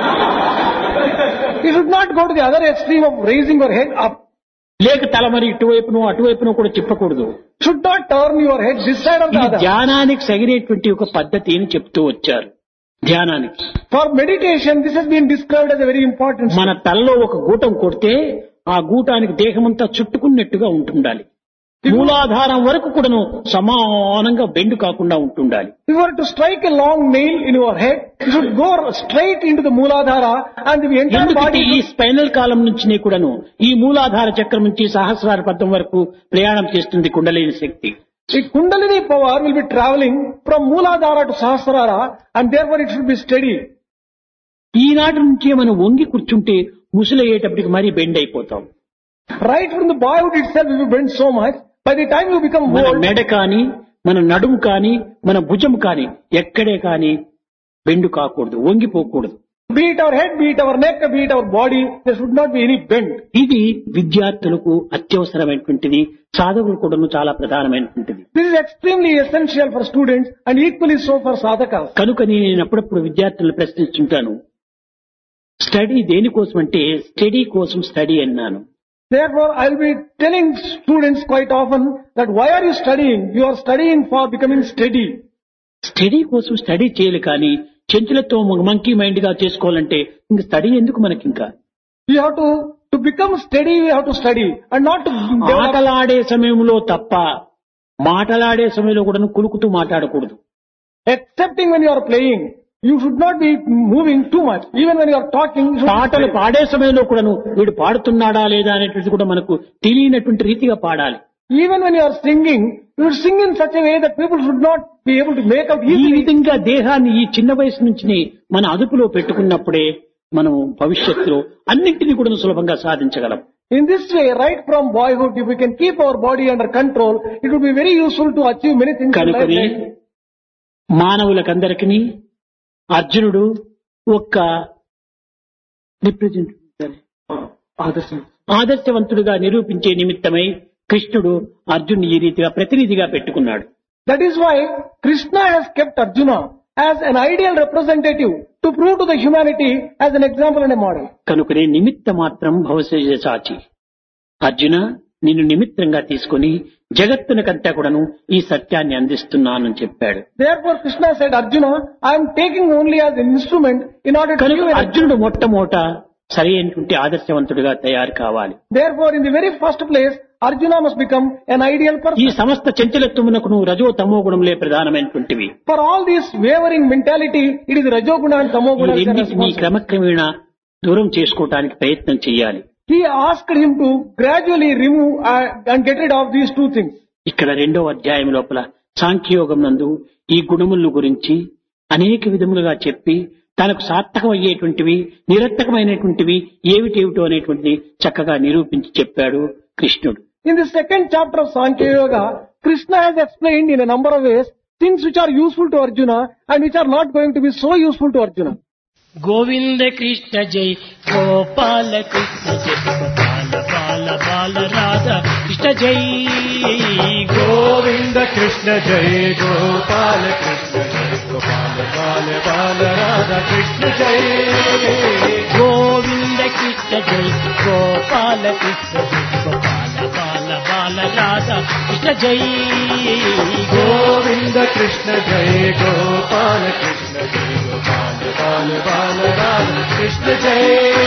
You should not go to the other extreme of raising your head up. లేక తల మరి ఇటువైపును అటువైపును కూడా తిప్పకూడదు. Should not turn your head this side or the ఇది other. ధ్యానానికి సగినటువంటి ఒక పద్ధతి అని చెప్తూ వచ్చారు. ధ్యానానికి For meditation, this has been described as a very important మన తలలో ఒక గూటం కొడితే ఆ గూటానికి దేహమంతా చుట్టుకున్నట్టుగా ఉంటుండాలి. మూలాధారం వరకు కూడాను సమానంగా బెండు కాకుండా ఉంటుండాలి. If you were to strike a long nail in your head, you should go straight into the Mooladhara and the entire ఎందుకంటే ఈ body. స్పైనల్ కాలం నుంచి కూడాను ఈ మూలాధార చక్రం నుంచి సహస్రార పద్మం వరకు ప్రయాణం చేస్తుంది కుండలిని శక్తి. The Kundalini power will be traveling from Mooladhara to Sahasrara and therefore it should be steady. ఈనాటి నుంచే మనం వంగి కూర్చుంటే ముసలయ్యేటప్పటికి మరీ బెండ్ అయిపోతాం. Right from the boyhood itself, if you bend so much, by the time you become మన old, మెడ కానీ మన నడుము కానీ మన భుజం కానీ ఎక్కడే కానీ బెండు కాకూడదు, వంగిపోకూడదు. be it our head, be it our neck, be it our body, there should not be any bend. ఇది విద్యార్థులకు అత్యవసరమైనటువంటిది, సాధకులు కూడా చాలా ప్రధానమైనటువంటిది. This is extremely essential for students and equally so for sadhakas. కనుక నేను అప్పుడప్పుడు విద్యార్థులను ప్రశ్నిస్తుంటాను, స్టడీ దేనికోసం అంటే స్టడీ కోసం స్టడీ అన్నాను. Therefore, I will be telling students quite often that why are you studying? You are studying for becoming steady. Study కోసం study చేయాలి కానీ చెంచులతో మంకీ మైండ్ గా చేసుకోవాలంటే ఇంక స్టడీ ఎందుకు మనకి? ఇంకా You have to, to become steady, you have to study and not to develop. ఆటలాడే సమయంలో తప్ప మాటలాడే సమయంలో కూడా కులుకుతూ మాట్లాడకూడదు. Excepting when you are playing, you should not be moving too much. Even when you are talking, you should be పాటలు steady. పాడే సమయంలో కూడాను వీడు పాడుతున్నాడా లేదా అనేటువంటిది కూడా మనకు తెలియనటువంటి రీతిగా పాడాలి. Even when you are singing, you should sing in such a way that people should not be able to make out ఈ easily. విధంగా దేహాన్ని ఈ చిన్న వయసు నుంచి మన అదుపులో పెట్టుకున్నప్పుడే మనం భవిష్యత్తులో అన్నింటినీ కూడా సులభంగా సాధించగలం. In this way, right from boyhood, if we can keep our body under control, it would be very useful to achieve many things in కనుకనే life. మానవులకందరికీ అర్జునుడు ఒక్క రిప్రజెంట్ ఆదర్శం ఆదర్శవంతుడిగా నిరూపించే నిమిత్తమై కృష్ణుడు అర్జునుని ఈ రీతిగా ప్రతినిధిగా పెట్టుకున్నాడు. That is why Krishna has kept Arjuna as an ideal representative to prove to the humanity as an example and a model. కనుకనే నిమిత్త మాత్రం భవశేష సాచి. అర్జున, నిన్ను నిమిత్తంగా తీసుకుని జగత్తునకంతా కూడాను ఈ సత్యాన్ని అందిస్తున్నానని చెప్పాడు. Therefore Krishna said, Arjuna, I am taking only as an instrument in order to కనుక give an అర్జునుడు మొట్టమొదట సరైనటువంటి ఆదర్శవంతుడిగా తయారు కావాలి. Therefore in the very first place Arjuna must become an ideal ఈ person. సమస్త చంచలత్వమునకును రజో తమో గుణములే ప్రధానమైనటువంటివి. For all this wavering mentality, it is Rajoguna and ఈ Tamoguna which are రెండింటినీ responsible. క్రమక్రమేణా దూరం చేసుకోవటానికి ప్రయత్నం చేయాలి. He asked him to gradually remove uh, and get rid of these two things. ఇక్కడ రెండో అధ్యాయం లోపల సాంఖ్యయోగం నందు ఈ గుణముల గురించి అనేక విధములుగా చెప్పి తనకు సార్థకం అయ్యేటువంటివి నిరర్థకమైనటువంటివి ఏమిటేమిటో అనేటువంటిది చక్కగా నిరూపించి చెప్పాడు కృష్ణుడు. In the second chapter of Sankhya Yoga, Krishna has explained in a number of ways things which are useful to Arjuna and which are not going to be so useful to Arjuna. Govind Krishna जय गोपाल कृष्ण जय गोपाल बाल बाल राधा कृष्ण जय गोविंद कृष्ण जय गोपाल कृष्ण जय गोपाल बाल बाल राधा कृष्ण जय गोविंद कृष्ण जय गोपाल कृष्ण जय गोपाल बाल बाल राधा कृष्ण जय गोविंद कृष्ण जय गोपाल कृष्ण जय गोपाल बाल बाल राधा कृष्ण जय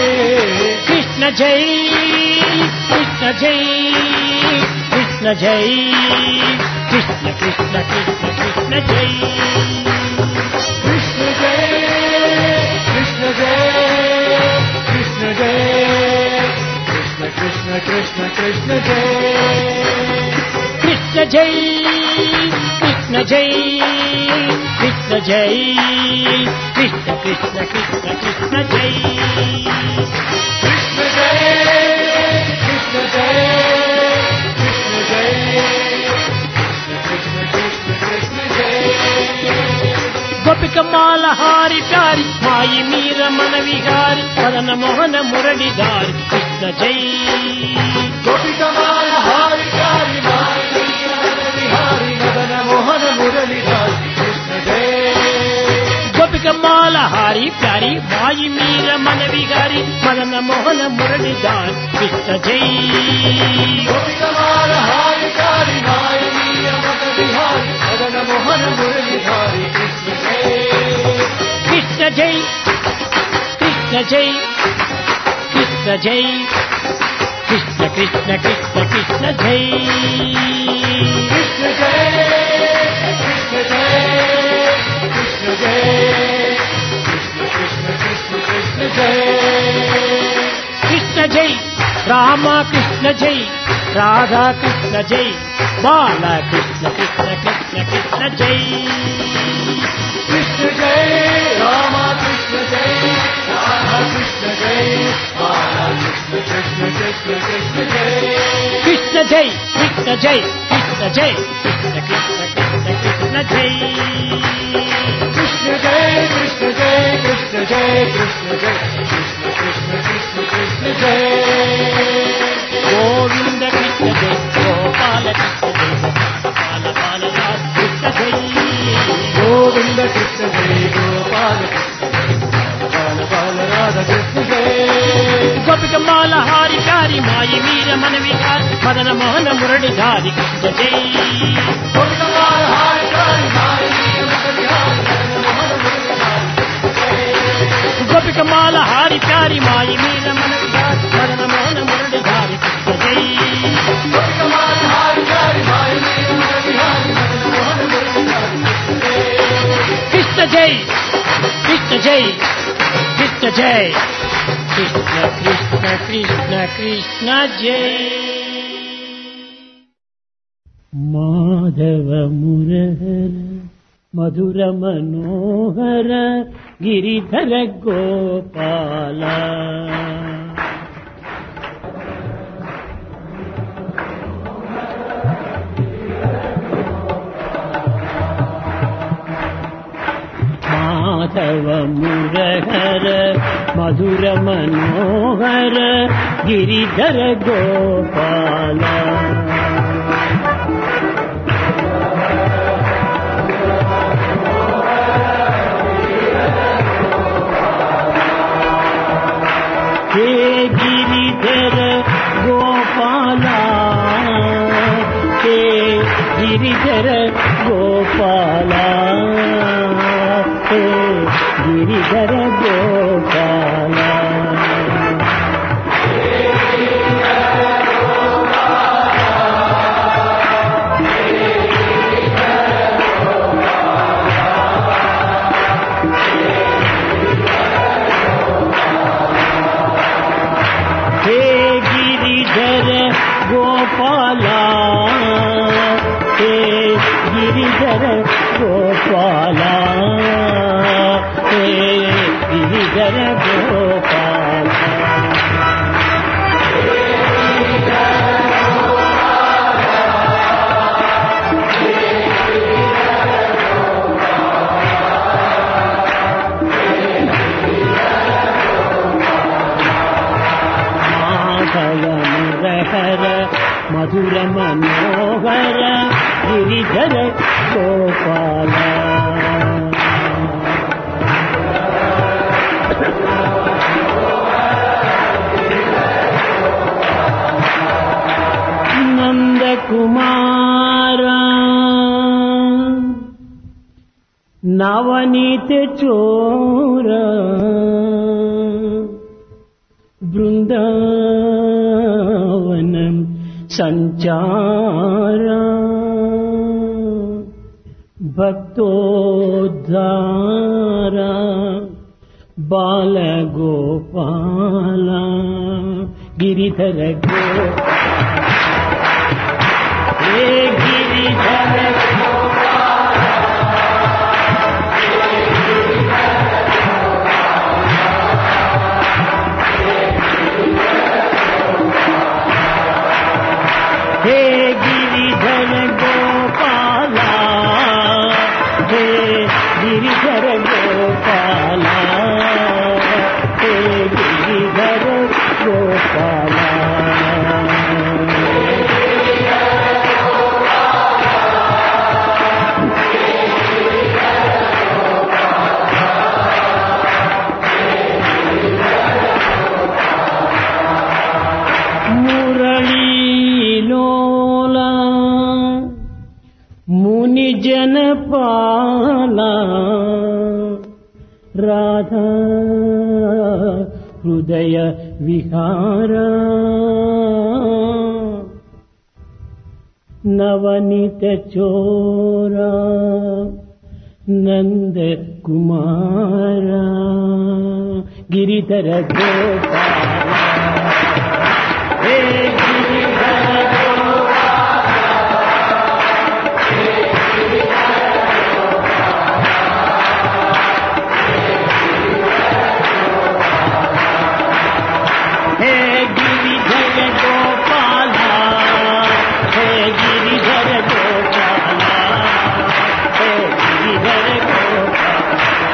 कृष्ण जय कृष्ण जय कृष्ण जय कृष्ण कृष्ण कृष्ण कृष्ण जय कृष्ण जय कृष्ण जय कृष्ण जय कृष्ण कृष्ण कृष्ण कृष्ण जय कृष्ण जय कृष्ण जय कृष्ण जय कृष्ण कृष्ण कृष्ण कृष्ण जय कृष्ण जय कृष्ण जय कृष्ण जय कृष्ण कृष्ण कृष्ण जय गोपिकमाल हारि प्यारी माई मीर मन विहारी मदन मोहन मुरली धारी कृष्ण जय गोपिकमाल हारि प्यारी माई मीर मन विहारी मदन मोहन मुरली धारी कृष्ण जय गोपिकमाल हारी प्यारी माई मीर मन विहारी मदन मोहन मुरली धारी कृष्ण जय गोपिकमाल हारि प्यारी माई मीर मन विहारी मदन मोहन मुरली धारी कृष्ण जय कृष्ण जय कृष्ण जय कृष्ण जय कृष्ण कृष्ण कृष्ण कृष्ण जय कृष्ण जय कृष्ण जय कृष्ण जय कृष्ण कृष्ण कृष्ण कृष्ण जय कृष्ण जय राम कृष्ण जय राधा कृष्ण जय बाला कृष्ण कृष्ण कृष्ण कृष्ण जय कृष्ण जय राम कृष्ण जय राधा कृष्ण जय बाला कृष्ण कृष्ण कृष्ण कृष्ण जय कृष्ण जय कृष्ण जय कृष्ण जय कृष्ण कृष्ण कृष्ण कृष्ण जय कृष्ण जय कृष्ण जय कृष्ण जय कृष्ण जय कृष्ण कृष्ण कृष्ण कृष्ण जय गोविंद कृष्ण जय गोपाल कृष्ण जय गोपाल बाल राधा कृष्ण जय गोविंद कृष्ण जय गोपाल कृष्ण जय गोपाल बाल राधा कृष्ण जय गोपिकमाल हारि प्यारी माई मीर मन विहार मदन मोहन मुरली धारी कृष्ण जय गोपिकमाल हारि प्यारी माई मीर मन विहारी मदन मोहन मुरली धारी गोपिकमाल हारि प्यारी माई मीर मन विहार मदन मोहन मुरली धारी कृष्ण जय गोपिकमाल हारि प्यारी माई मीर मन विहारी मदन मोहन मुरली धारी कृष्ण जय कृष्ण जय कृष्ण जय कृष्ण कृष्ण कृष्ण कृष्ण जय माधव मुरहर मधुर मनोहर गिरिधर गोपाला माधव मुरहर మధుర మనోహర గిరిధర గోపాల హే గిరిధర గోపాల హే గిరిధర గోపాల హే గిరిధర గోపాల హే గిరిధర గోపాల హే గిరిధర గోపాల హే గిరిధర గోపాల మాధవ మురహర మధుర మనోహర గిరిధర గోపాల నందకుమార నవనీత చోర బృందావనం సంచార భక్తోద్ధార బాలగోపాల గిరిధర గోపాల హే గిరిధర హే గిరిధర గోపాల హే గిరిధర గోపాల హే గిరిధర గోపాల మురళీలోల ముని జనపాల రాధా హృదయ విహార నవనీత చోర నంద కుమార గిరిధర గోపాల హే గిరిధర హే గిరిధర గోపాల హే గిరిధర గోపాల హే గిరిధర గోపాల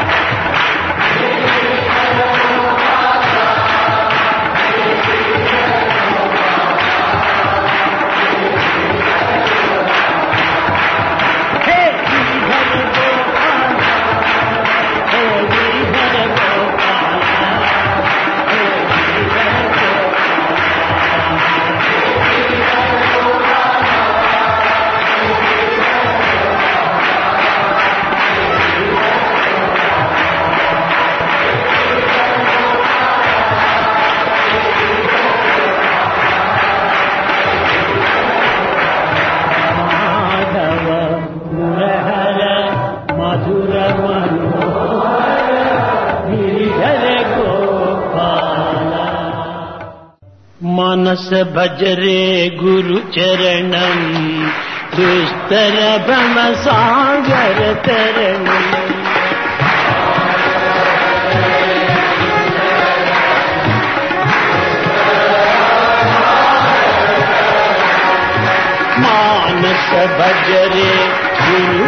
మనస భజరే గురు చరణం దుస్తర భ్రమ సాగర తరణం మానస భజరే గురు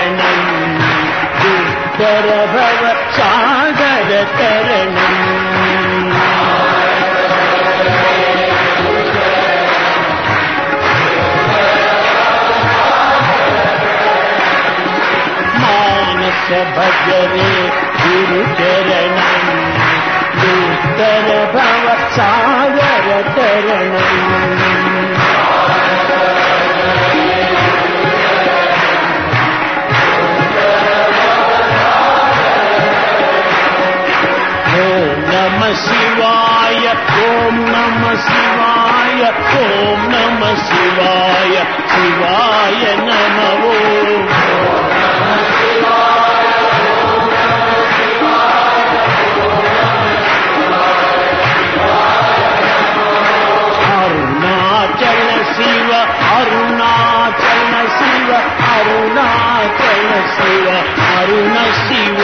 చరణం దుస్తర భవ సాగర తరణం भजरे गुरु चरणं दुष्कर भव सागर तरणं ओम नमः शिवाय ओम नमः शिवाय ओम नमः शिवाय शिवाय नमः अरुणाचल शिव अरुणाचल शिव अरुणाचल शिव अरुण शिव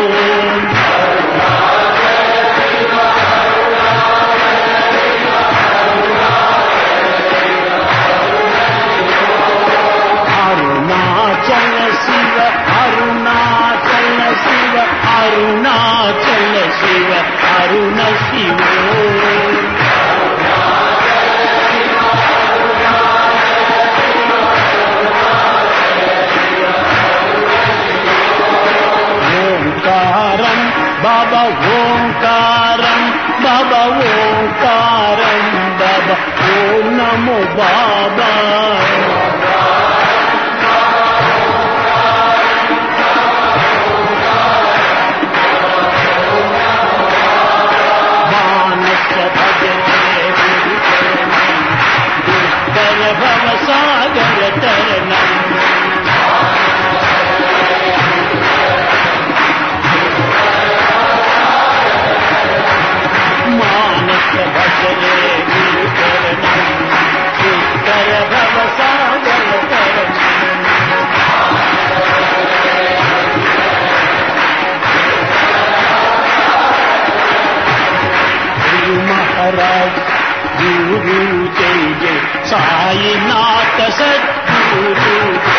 अरुणाचल शिव अरुणाचल शिव अरुणाचल शिव अरुण शिव ओंकारं बाबा ओंकारं बाबा ओंकारं बाबा ओम नमो बाबा भव सागर तरणं मानस भजरे गुरु चरणं दुष्कर भव सागर तरणं गुरु महाराज गुरु जय जय साईनाथ सद्गुरु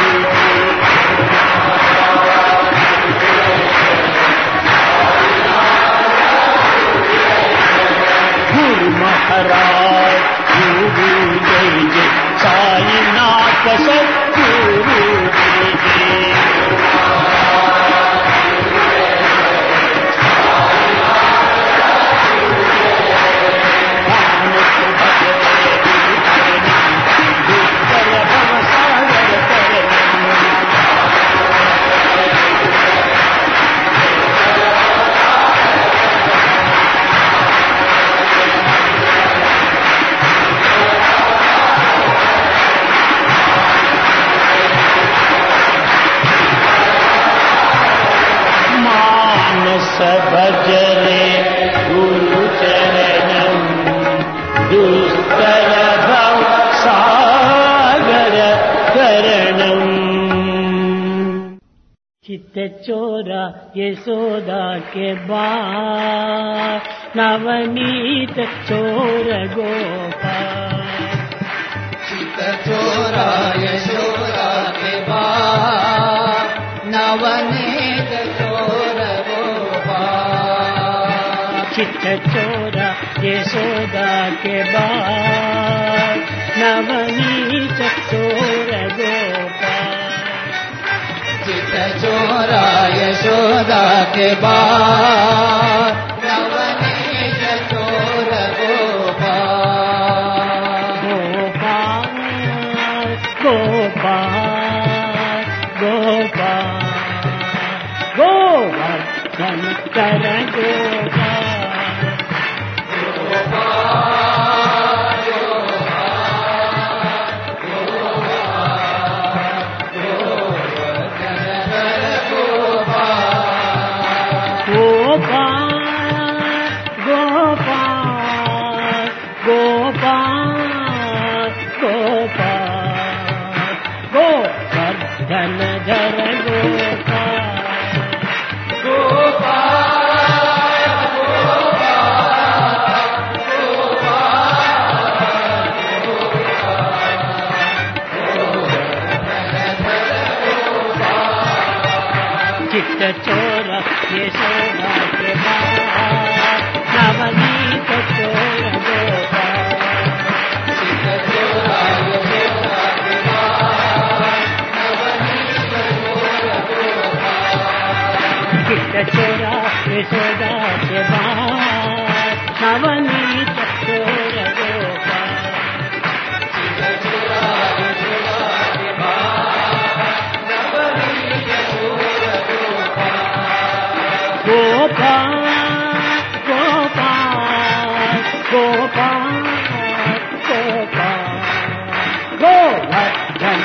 गुरु महाराज गुरु जय जय साईनाथ सद्गुरु जय जय भजरे गुरु चरणं दुष्कर भव सागर तरणं चित्त चोरा यशोदा के बाल नवनीत चोर गोपाल चित्त चोरा यशोदा के बाल नवनीत चोर चित्त चोरा यशोदा के बाल नवनीत चोर गोपाल चित्त चोरा यशोदा के बाल नवनीत चोर गोपाल गोपाल गोपाल गोवर्धन कर गोपाल धन धर गोपाल गोपाल चित्त चोरा यशोदा के बाल नवनीत चोर गोपाल चित्त चोरा यशोदा के बाल नवनीत चोर गोपाल यशोदा के बाल नवनीत चोर गोपाल गोपाल गोपाल गोपाल गोवर्धन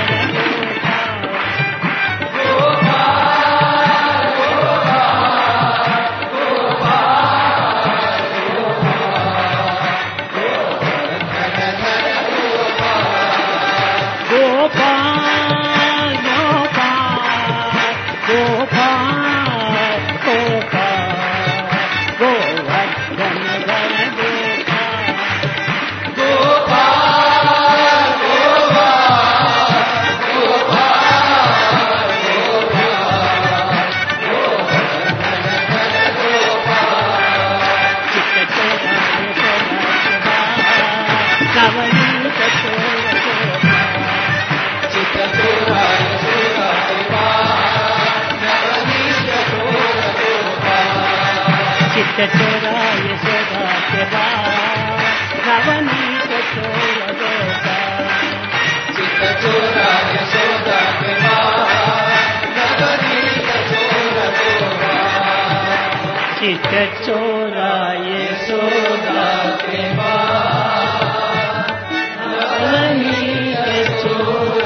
चोरा यशोदा के बाल नवनीत चोर गोपाल चित्त चोरा यशोदा के बाल नवनीत चोर गोपाल चित्त चोरा यशोदा के बाल नवनीत चोर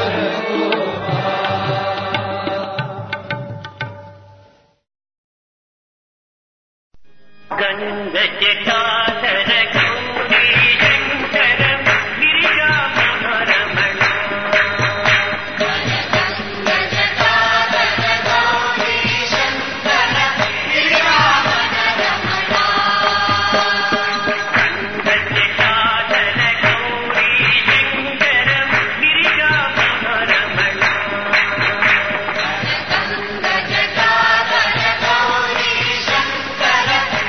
गंध जटाधर गौरी शंकर गिरिजा मनोरमण गंध जटाधर गौरी शंकर गिरिजा मनोरमण गंध जटाधर गौरी शंकर गिरिजा मनोरमण गंध जटाधर गौरी शंकर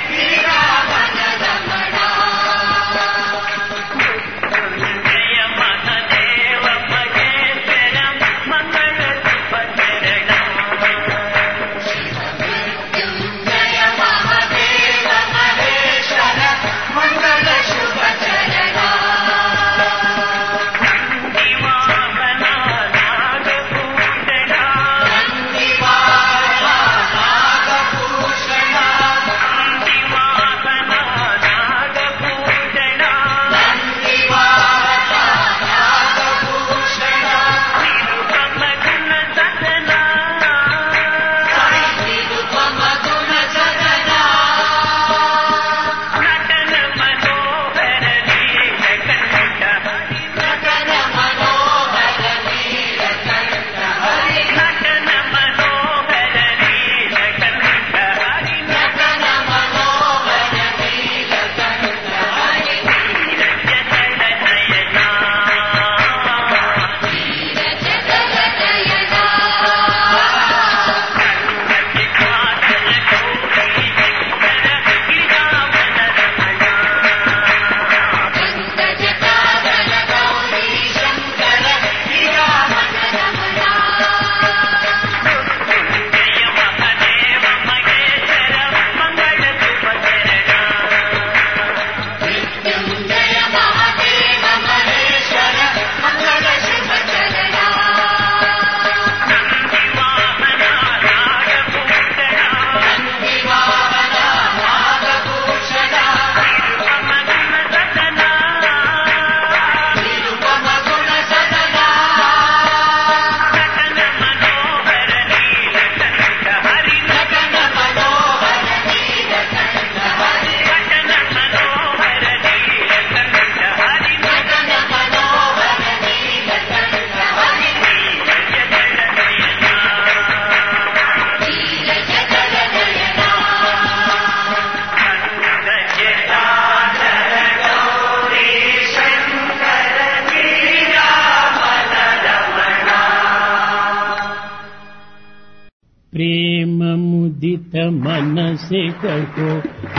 प्रेम मुदित मन से कहो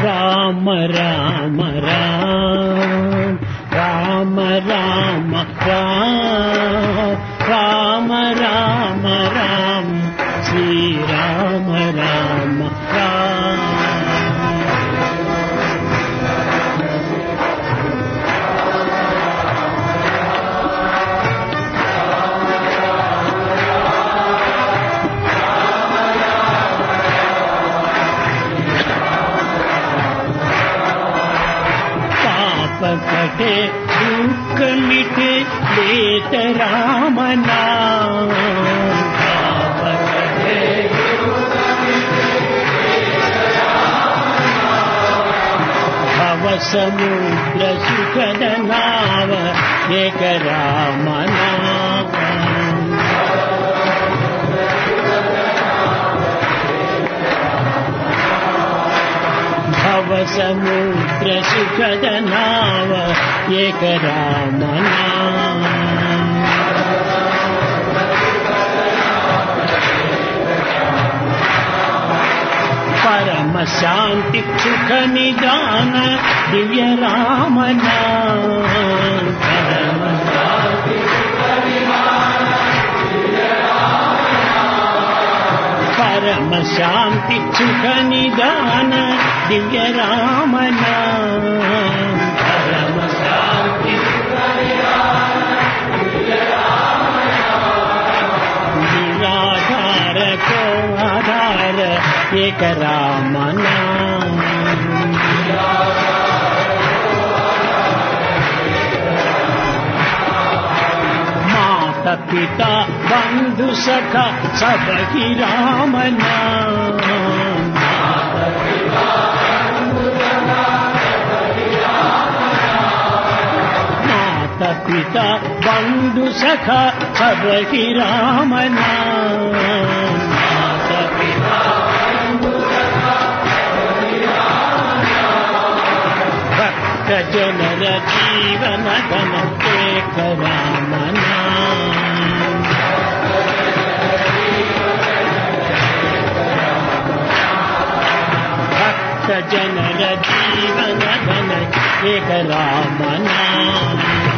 राम राम राम राम राम राम राम राम राम श्री राम राम राम रामनाम भव समुद्र सुखद नाव एक रामनाम भव समुद्र सुखद नाव एक रामनाम परम शांति सुख निदान दिव्य राम नाम परम शांति सुख निदान दिव्य राम नाम परम शांति सुख निदान दिव्य राम नाम परम शांति सुख निदान दिव्य राम नाम निराधार को आधार एक राम नाम माता पिता बंधु सखा सब ही राम नाम माता पिता बंधु सखा सब ही राम नाम माता पिता बंधु सखा सब ही राम नाम माता पिता जनर जीवन धन एक राम नाम भक्त जनर जीवन धन एक राम नाम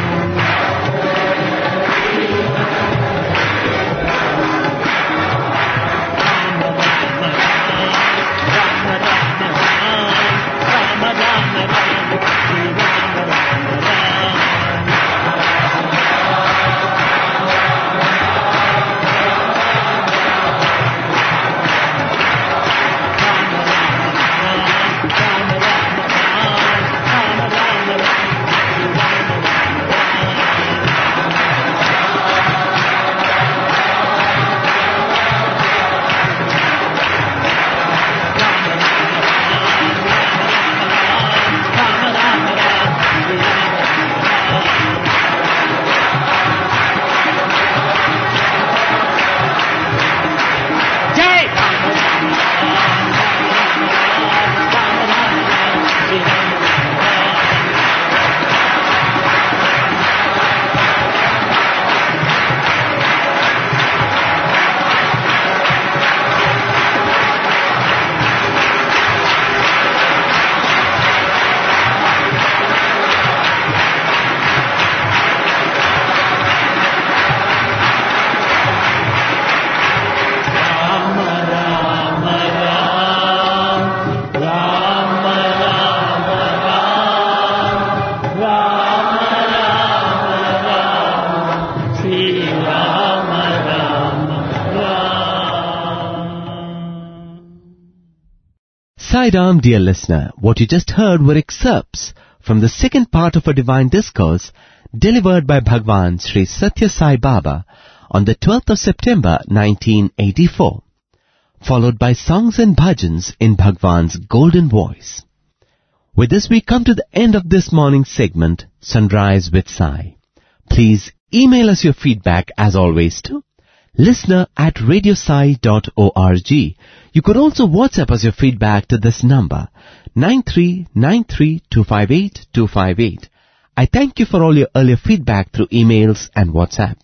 Sai Ram, dear listener, what you just heard were excerpts from the second part of a divine discourse delivered by Bhagwan Sri Satya Sai Baba on the twelfth of September nineteen eighty-four, followed by songs and bhajans in Bhagwan's golden voice. With this we come to the end of this morning's segment, Sunrise with Sai. Please email us your feedback as always to listener at radiosai dot org. You could also WhatsApp us your feedback to this number, nine three nine three two five eight two five eight. I thank you for all your earlier feedback through emails and WhatsApp.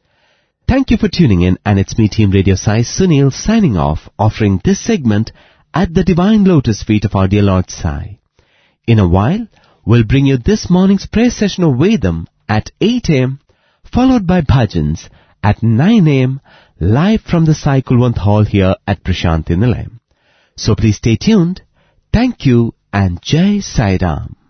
Thank you for tuning in, and it's me, Team Radio Sai, Sunil, signing off, offering this segment at the Divine Lotus feet of our dear Lord Sai. In a while, we'll bring you this morning's prayer session of Vedam at eight a.m., followed by bhajans at nine a.m., live from the Sai Kulwant Hall here at Prashanthi Nilayam. So please stay tuned. Thank you and Jai Sai Ram.